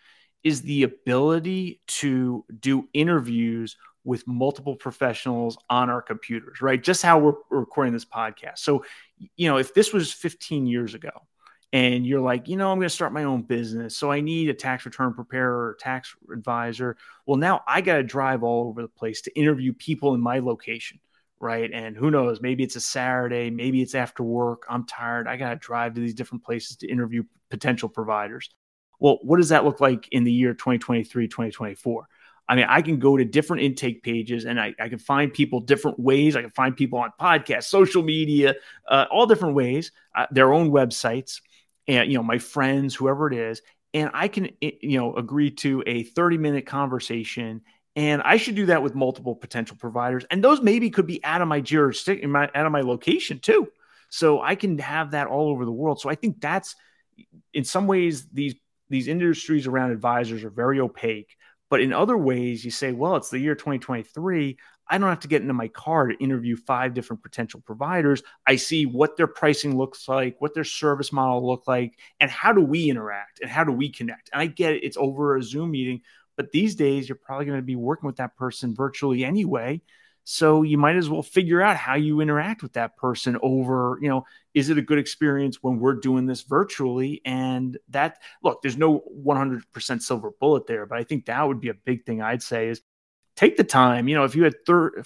is the ability to do interviews with multiple professionals on our computers, right? Just how we're recording this podcast. So, if this was 15 years ago and you're like, I'm going to start my own business, so I need a tax return preparer or tax advisor. Well, now I got to drive all over the place to interview people in my location, right? And who knows, maybe it's a Saturday, maybe it's after work. I'm tired. I got to drive to these different places to interview potential providers. Well, what does that look like in the year 2023, 2024? I mean, I can go to different intake pages and I can find people different ways. I can find people on podcasts, social media, all different ways, their own websites, and, my friends, whoever it is. And I can, agree to a 30-minute conversation. And I should do that with multiple potential providers. And those maybe could be out of my jurisdiction, out of my location too. So I can have that all over the world. So I think that's, in some ways, these industries around advisors are very opaque. But in other ways, you say, well, it's the year 2023. I don't have to get into my car to interview 5 different potential providers. I see what their pricing looks like, what their service model look like, and how do we interact and how do we connect? And I get it, it's over a Zoom meeting, but these days you're probably going to be working with that person virtually anyway. So you might as well figure out how you interact with that person over, is it a good experience when we're doing this virtually? And that, look, there's no 100% silver bullet there, but I think that would be a big thing I'd say is take the time. If you had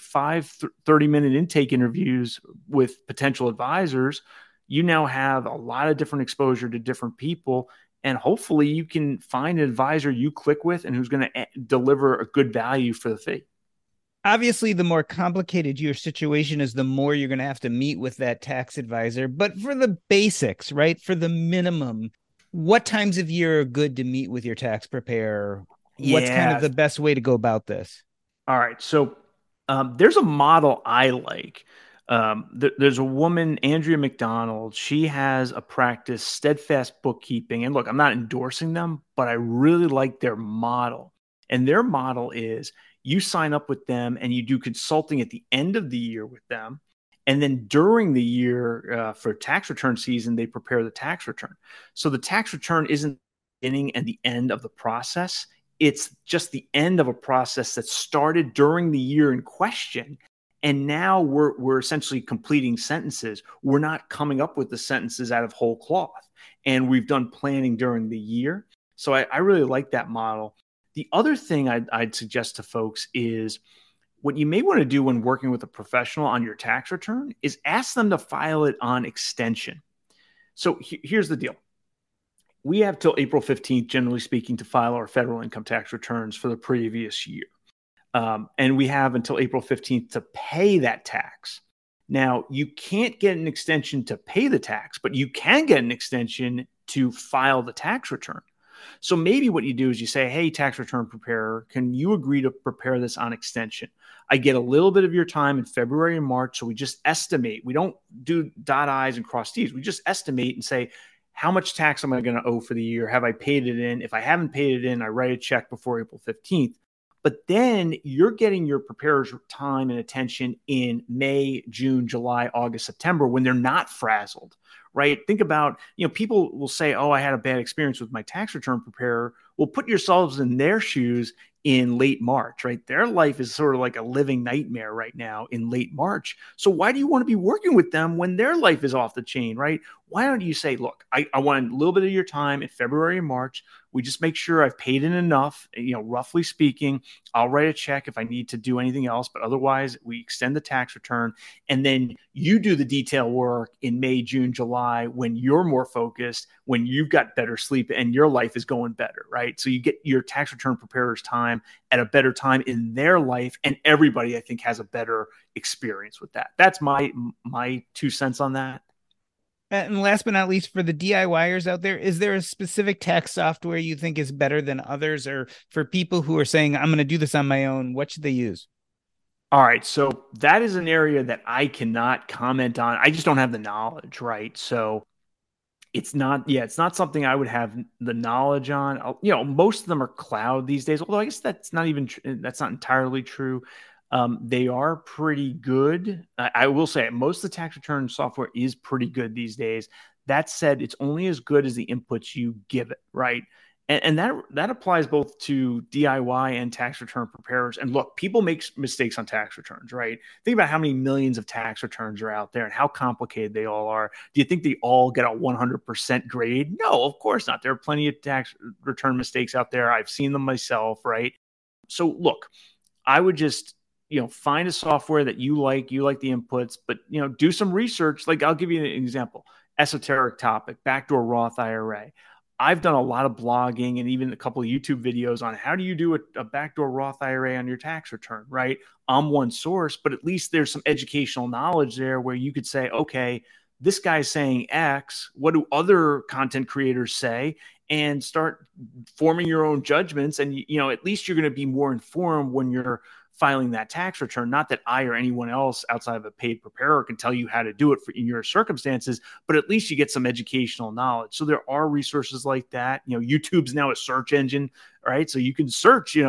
30-minute intake interviews with potential advisors, you now have a lot of different exposure to different people. And hopefully you can find an advisor you click with and who's going to deliver a good value for the fee. Obviously, the more complicated your situation is, the more you're going to have to meet with that tax advisor. But for the basics, right, for the minimum, what times of year are good to meet with your tax preparer? What's kind of the best way to go about this? All right. So there's a model I like. There's a woman, Andrea McDonald. She has a practice, Steadfast Bookkeeping. And look, I'm not endorsing them, but I really like their model. And their model is you sign up with them and you do consulting at the end of the year with them. And then during the year for tax return season, they prepare the tax return. So the tax return isn't the beginning and the end of the process. It's just the end of a process that started during the year in question. And now we're essentially completing sentences. We're not coming up with the sentences out of whole cloth. And we've done planning during the year. So I really like that model. The other thing I'd suggest to folks is what you may want to do when working with a professional on your tax return is ask them to file it on extension. So here's the deal. We have till April 15th, generally speaking, to file our federal income tax returns for the previous year. And we have until April 15th to pay that tax. Now, you can't get an extension to pay the tax, but you can get an extension to file the tax return. So maybe what you do is you say, hey, tax return preparer, can you agree to prepare this on extension? I get a little bit of your time in February and March. So we just estimate. We don't do dot I's and cross T's. We just estimate and say, how much tax am I going to owe for the year? Have I paid it in? If I haven't paid it in, I write a check before April 15th. But then you're getting your preparer's time and attention in May, June, July, August, September when they're not frazzled, right? Think about, people will say, oh, I had a bad experience with my tax return preparer. Well, put yourselves in their shoes in late March, right? Their life is sort of like a living nightmare right now in late March. So why do you want to be working with them when their life is off the chain, right? Why don't you say, look, I want a little bit of your time in February and March. We just make sure I've paid in enough, roughly speaking. I'll write a check if I need to do anything else, but otherwise we extend the tax return. And then you do the detail work in May, June, July, when you're more focused, when you've got better sleep and your life is going better, right? So you get your tax return preparer's time at a better time in their life. And everybody, I think, has a better experience with that. That's my 2 cents on that. And last but not least, for the DIYers out there, is there a specific tax software you think is better than others? Or for people who are saying, I'm going to do this on my own, what should they use? All right. So that is an area that I cannot comment on. I just don't have the knowledge, right? So it's not something I would have the knowledge on. Most of them are cloud these days, although I guess that's not entirely true. They are pretty good. I will say most of the tax return software is pretty good these days. That said, it's only as good as the inputs you give it, right? And that applies both to DIY and tax return preparers. And look, people make mistakes on tax returns, right? Think about how many millions of tax returns are out there and how complicated they all are. Do you think they all get a 100% grade? No, of course not. There are plenty of tax return mistakes out there. I've seen them myself, right? So look, I would just, find a software that you like the inputs, but, do some research. Like, I'll give you an example, esoteric topic, backdoor Roth IRA. I've done a lot of blogging and even a couple of YouTube videos on how do you do a backdoor Roth IRA on your tax return, right? I'm one source, but at least there's some educational knowledge there where you could say, okay, this guy's saying X, what do other content creators say? And start forming your own judgments. And, at least you're going to be more informed when you're filing that tax return. Not that I or anyone else outside of a paid preparer can tell you how to do it in your circumstances, but at least you get some educational knowledge. So there are resources like that. YouTube's now a search engine, right? So you can search,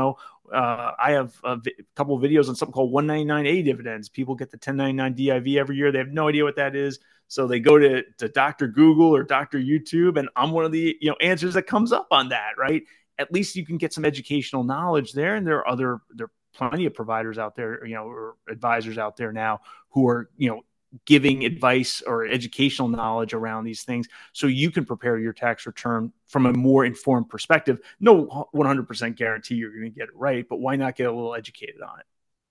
I have a couple of videos on something called 199A dividends. People get the 1099 DIV every year. They have no idea what that is. So they go to Dr. Google or Dr. YouTube, and I'm one of the answers that comes up on that, right? At least you can get some educational knowledge there. And there are plenty of providers out there, or advisors out there now who are, giving advice or educational knowledge around these things so you can prepare your tax return from a more informed perspective. No 100% guarantee you're going to get it right, but why not get a little educated on it?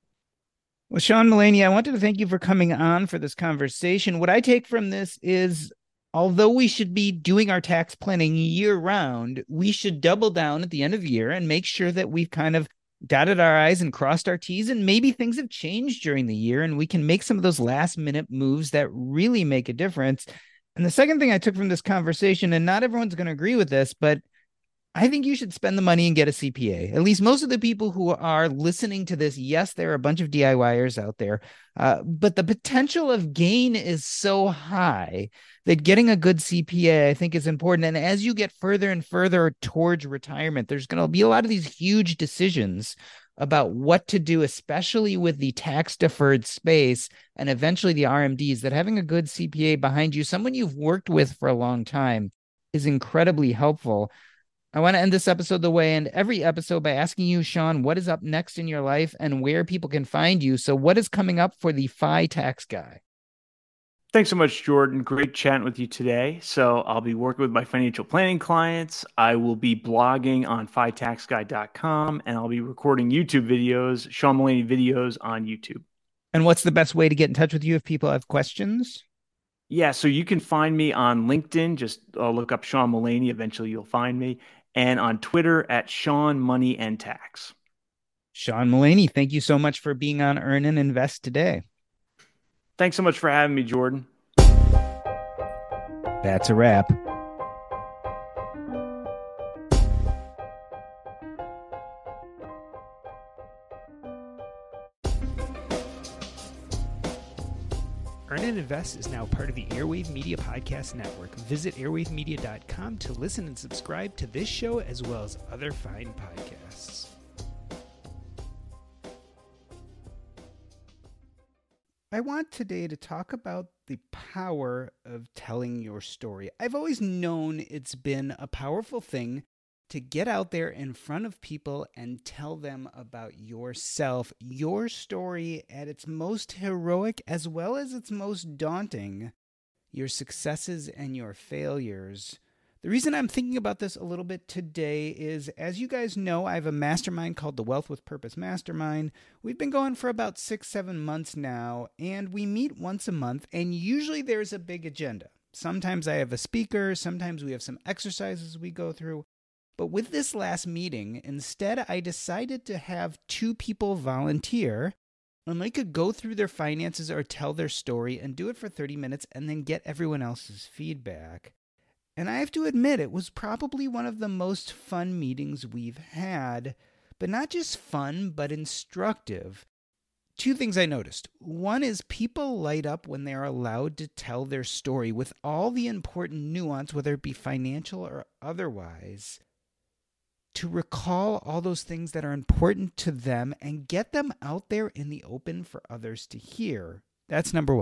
Well, Sean Mullaney, I wanted to thank you for coming on for this conversation. What I take from this is, although we should be doing our tax planning year round, we should double down at the end of the year and make sure that we've kind of dotted our I's and crossed our T's, and maybe things have changed during the year and we can make some of those last minute moves that really make a difference. And the second thing I took from this conversation, and not everyone's going to agree with this, but I think you should spend the money and get a CPA. At least most of the people who are listening to this, yes, there are a bunch of DIYers out there, but the potential of gain is so high that getting a good CPA, I think, is important. And as you get further and further towards retirement, there's going to be a lot of these huge decisions about what to do, especially with the tax-deferred space and eventually the RMDs, that having a good CPA behind you, someone you've worked with for a long time, is incredibly helpful. I want to end this episode the way I end every episode by asking you, Sean, what is up next in your life and where people can find you. So what is coming up for the FI Tax Guy? Thanks so much, Jordan. Great chatting with you today. So I'll be working with my financial planning clients. I will be blogging on FITaxGuy.com, and I'll be recording YouTube videos, Sean Mullaney videos on YouTube. And what's the best way to get in touch with you if people have questions? Yeah, so you can find me on LinkedIn. Just look up Sean Mullaney. Eventually you'll find me. And on Twitter at Sean Money and Tax. Sean Mullaney, thank you so much for being on Earn and Invest today. Thanks so much for having me, Jordan. That's a wrap. Earn and Invest is now part of the Airwave Media Podcast Network. Visit airwavemedia.com to listen and subscribe to this show as well as other fine podcasts. I want today to talk about the power of telling your story. I've always known it's been a powerful thing to get out there in front of people and tell them about yourself, your story at its most heroic as well as its most daunting, your successes and your failures. The reason I'm thinking about this a little bit today is, as you guys know, I have a mastermind called the Wealth with Purpose Mastermind. We've been going for about 6-7 months now, and we meet once a month, and usually there's a big agenda. Sometimes I have a speaker, sometimes we have some exercises we go through. But with this last meeting, instead, I decided to have 2 people volunteer, and they could go through their finances or tell their story and do it for 30 minutes and then get everyone else's feedback. And I have to admit, it was probably one of the most fun meetings we've had, but not just fun, but instructive. 2 things I noticed. One is people light up when they're allowed to tell their story with all the important nuance, whether it be financial or otherwise, to recall all those things that are important to them and get them out there in the open for others to hear. That's number 1.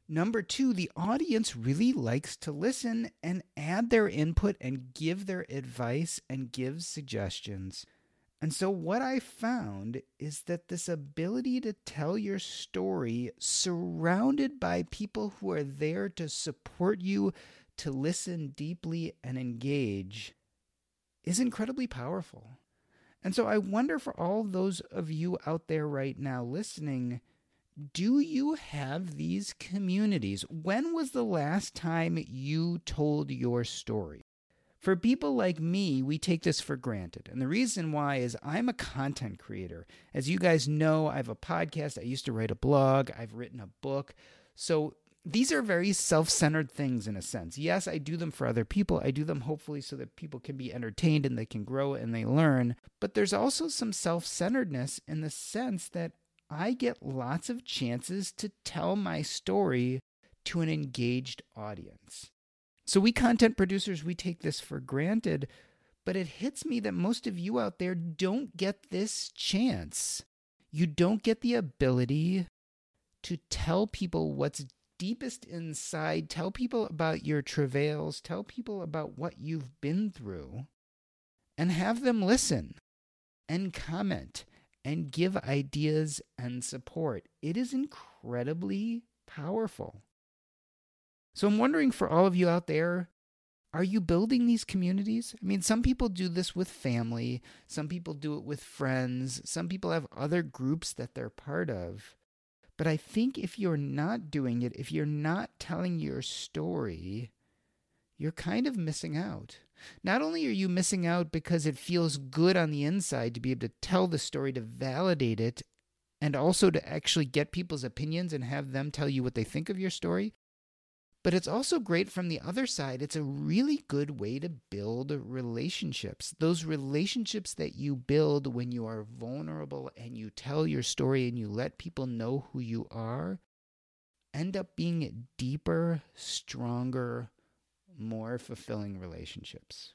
Number two, the audience really likes to listen and add their input and give their advice and give suggestions. And so what I found is that this ability to tell your story surrounded by people who are there to support you, to listen deeply and engage, is incredibly powerful. And so I wonder, for all those of you out there right now listening, do you have these communities? When was the last time you told your story? For people like me, we take this for granted. And the reason why is I'm a content creator. As you guys know, I have a podcast. I used to write a blog. I've written a book. So these are very self-centered things in a sense. Yes, I do them for other people. I do them hopefully so that people can be entertained and they can grow and they learn. But there's also some self-centeredness in the sense that I get lots of chances to tell my story to an engaged audience. So we content producers, we take this for granted, but it hits me that most of you out there don't get this chance. You don't get the ability to tell people what's deepest inside, tell people about your travails, tell people about what you've been through, and have them listen and comment and give ideas and support. It is incredibly powerful. So I'm wondering, for all of you out there, are you building these communities? I mean, some people do this with family. Some people do it with friends. Some people have other groups that they're part of. But I think if you're not doing it, if you're not telling your story, you're kind of missing out. Not only are you missing out because it feels good on the inside to be able to tell the story, to validate it, and also to actually get people's opinions and have them tell you what they think of your story, but it's also great from the other side. It's a really good way to build relationships. Those relationships that you build when you are vulnerable and you tell your story and you let people know who you are end up being deeper, stronger, more fulfilling relationships.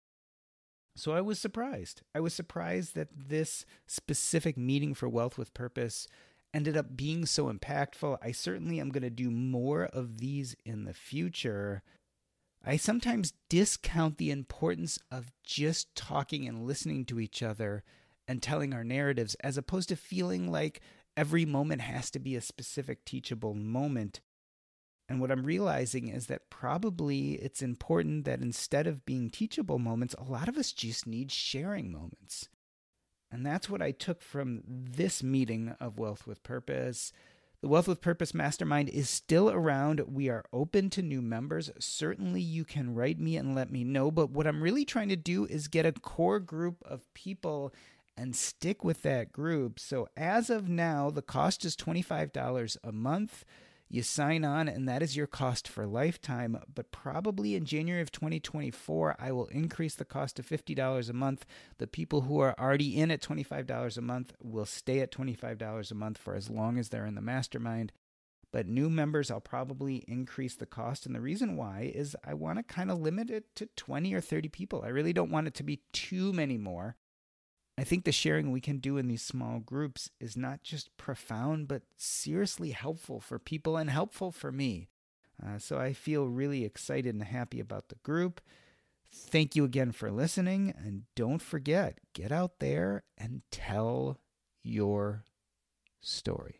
So I was surprised. I was surprised that this specific meeting for Wealth with Purpose ended up being so impactful. I certainly am going to do more of these in the future. I sometimes discount the importance of just talking and listening to each other and telling our narratives, as opposed to feeling like every moment has to be a specific teachable moment. And what I'm realizing is that probably it's important that instead of being teachable moments, a lot of us just need sharing moments. And that's what I took from this meeting of Wealth with Purpose. The Wealth with Purpose Mastermind is still around. We are open to new members. Certainly you can write me and let me know. But what I'm really trying to do is get a core group of people and stick with that group. So as of now, the cost is $25 a month. You sign on, and that is your cost for lifetime. But probably in January of 2024, I will increase the cost to $50 a month. The people who are already in at $25 a month will stay at $25 a month for as long as they're in the mastermind. But new members, I'll probably increase the cost. And the reason why is I want to kind of limit it to 20 or 30 people. I really don't want it to be too many more. I think the sharing we can do in these small groups is not just profound, but seriously helpful for people and helpful for me. So I feel really excited and happy about the group. Thank you again for listening. And don't forget, get out there and tell your story.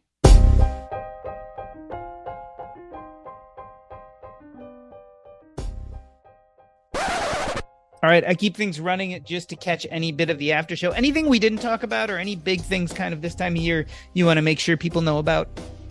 All right, I keep things running just to catch any bit of the after show. Anything we didn't talk about, or any big things kind of this time of year you want to make sure people know about?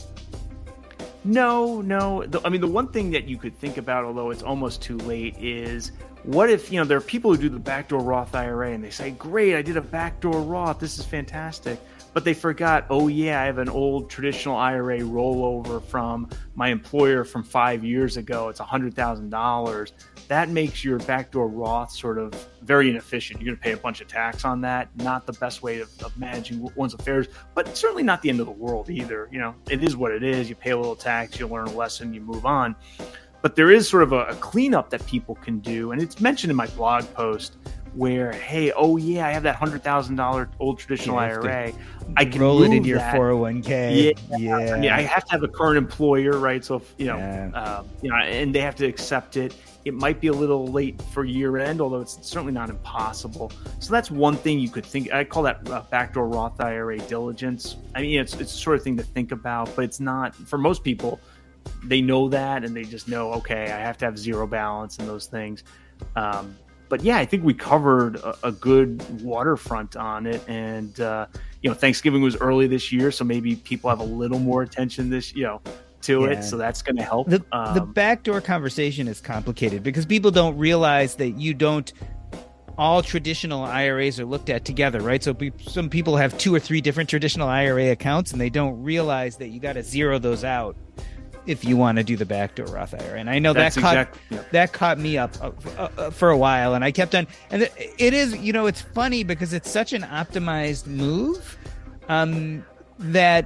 No. I mean, the one thing that you could think about, although it's almost too late, is what if, there are people who do the backdoor Roth IRA and they say, great, I did a backdoor Roth, this is fantastic. But they forgot, oh yeah, I have an old traditional IRA rollover from my employer from 5 years ago. It's $100,000. That makes your backdoor Roth sort of very inefficient. You're going to pay a bunch of tax on that. Not the best way of managing one's affairs, but certainly not the end of the world either. It is what it is. You pay a little tax, you learn a lesson, you move on. But there is sort of a cleanup that people can do. And it's mentioned in my blog post where, hey, oh yeah, I have that $100,000 old traditional IRA. I can roll it in your that. 401k. Yeah. I mean, I have to have a current employer, right? So if, and they have to accept it. It might be a little late for year end, although it's certainly not impossible. So that's one thing you could think. I call that backdoor Roth IRA diligence. I mean, it's the sort of thing to think about, but it's not for most people. They know that, and they just know, okay, I have to have zero balance and those things. But yeah, I think we covered a good waterfront on it. And, Thanksgiving was early this year, so maybe people have a little more attention to it. So that's going to help. The backdoor conversation is complicated because people don't realize that all traditional IRAs are looked at together, right? So some people have 2 or 3 different traditional IRA accounts, and they don't realize that you got to zero those out if you want to do the backdoor Roth IRA. And I know that caught me up for a while, and I kept on. And it is, it's funny because it's such an optimized move that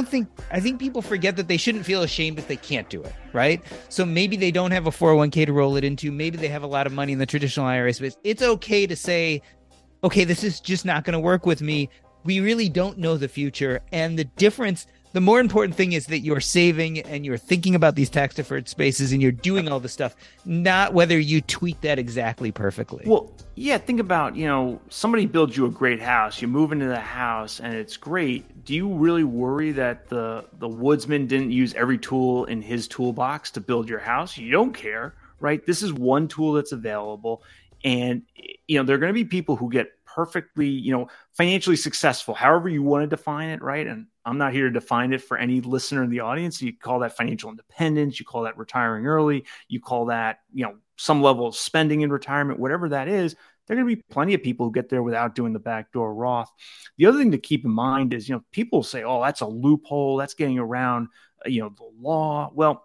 I think people forget that they shouldn't feel ashamed if they can't do it, right? So maybe they don't have a 401k to roll it into. Maybe they have a lot of money in the traditional IRA space. It's okay to say, okay, this is just not going to work with me. We really don't know the future. And the more important thing is that you're saving and you're thinking about these tax deferred spaces and you're doing all the stuff, not whether you tweak that exactly perfectly. Well, yeah, think about, somebody builds you a great house, you move into the house and it's great. Do you really worry that the woodsman didn't use every tool in his toolbox to build your house? You don't care, right? This is one tool that's available. And, there are going to be people who get perfectly, financially successful, however you want to define it, right? And I'm not here to define it for any listener in the audience. You call that financial independence, you call that retiring early, you call that, some level of spending in retirement, whatever that is. There are going to be plenty of people who get there without doing the backdoor Roth. The other thing to keep in mind is, people say, oh, that's a loophole, that's getting around, the law. Well,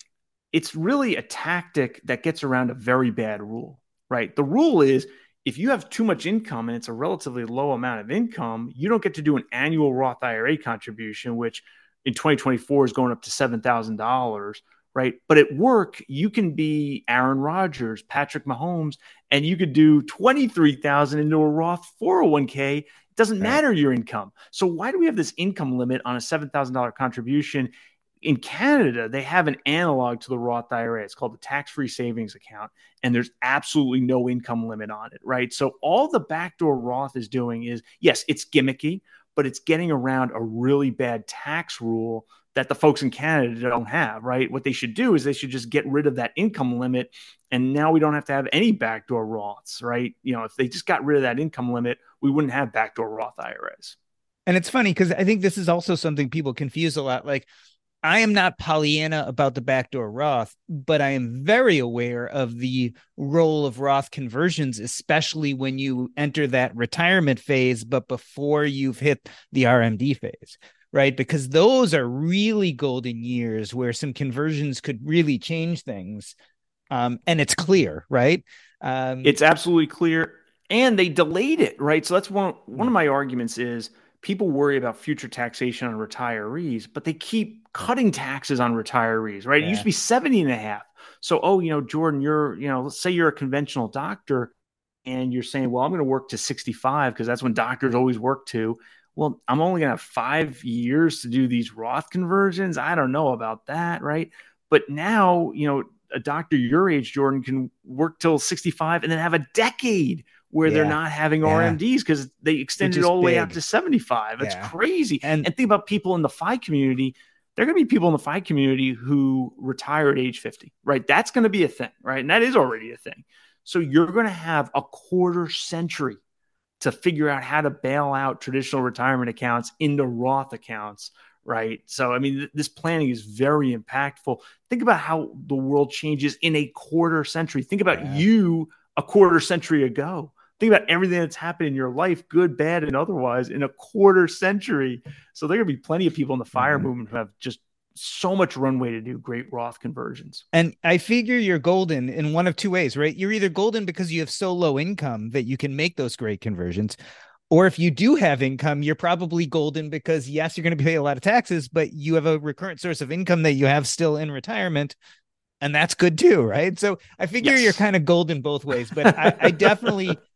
it's really a tactic that gets around a very bad rule, right? The rule is, if you have too much income and it's a relatively low amount of income, you don't get to do an annual Roth IRA contribution, which in 2024 is going up to $7,000, right? But at work, you can be Aaron Rodgers, Patrick Mahomes, and you could do $23,000 into a Roth 401k. It doesn't matter your income. So why do we have this income limit on a $7,000 contribution? In Canada, they have an analog to the Roth IRA. It's called the tax-free savings account, and there's absolutely no income limit on it, right? So all the backdoor Roth is doing is, yes, it's gimmicky, but it's getting around a really bad tax rule that the folks in Canada don't have, right? What they should do is they should just get rid of that income limit, and now we don't have to have any backdoor Roths, right? If they just got rid of that income limit, we wouldn't have backdoor Roth IRAs. And it's funny because I think this is also something people confuse a lot. Like, I am not Pollyanna about the backdoor Roth, but I am very aware of the role of Roth conversions, especially when you enter that retirement phase, but before you've hit the RMD phase, right? Because those are really golden years where some conversions could really change things. And it's clear, right? It's absolutely clear. And they delayed it, right? So that's one of my arguments is people worry about future taxation on retirees, but they keep cutting taxes on retirees, right? Yeah. It used to be 70.5. So, Jordan, let's say you're a conventional doctor and you're saying, well, I'm going to work to 65 because that's when doctors always work to. Well, I'm only going to have 5 years to do these Roth conversions. I don't know about that, right? But now, a doctor your age, Jordan, can work till 65 and then have a decade where they're not having RMDs because they extended all the way out to 75. It's crazy. And think about people in the FI community. There are going to be people in the FI community who retire at age 50, right? That's going to be a thing, right? And that is already a thing. So you're going to have a quarter century to figure out how to bail out traditional retirement accounts into Roth accounts, right? So, I mean, this planning is very impactful. Think about how the world changes in a quarter century. Think about you a quarter century ago. Think about everything that's happened in your life, good, bad, and otherwise, in a quarter century. So there are going to be plenty of people in the FIRE movement who have just so much runway to do great Roth conversions. And I figure you're golden in one of two ways, right? You're either golden because you have so low income that you can make those great conversions. Or if you do have income, you're probably golden because, yes, you're going to pay a lot of taxes, but you have a recurrent source of income that you have still in retirement. And that's good too, right? So I figure you're kind of golden both ways, but I definitely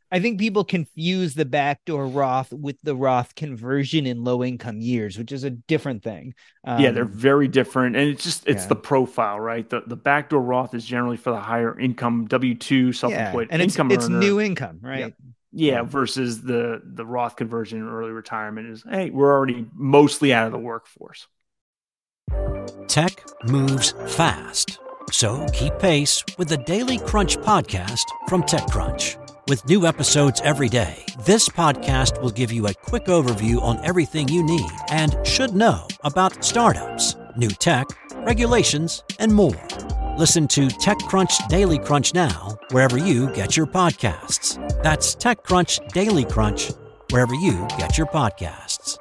I think people confuse the backdoor Roth with the Roth conversion in low income years, which is a different thing. Yeah, they're very different. And it's the profile, right? The backdoor Roth is generally for the higher income W-2 self-employed and income it's earner. new income, right? Yeah, versus the Roth conversion in early retirement is, hey, we're already mostly out of the workforce. Tech moves fast. So keep pace with the Daily Crunch podcast from TechCrunch. With new episodes every day, this podcast will give you a quick overview on everything you need and should know about startups, new tech, regulations, and more. Listen to TechCrunch Daily Crunch now, wherever you get your podcasts. That's TechCrunch Daily Crunch, wherever you get your podcasts.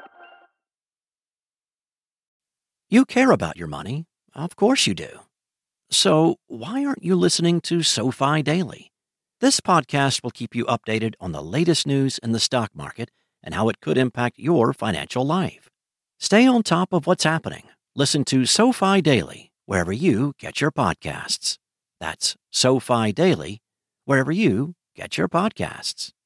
You care about your money. Of course you do. So why aren't you listening to SoFi Daily? This podcast will keep you updated on the latest news in the stock market and how it could impact your financial life. Stay on top of what's happening. Listen to SoFi Daily wherever you get your podcasts. That's SoFi Daily wherever you get your podcasts.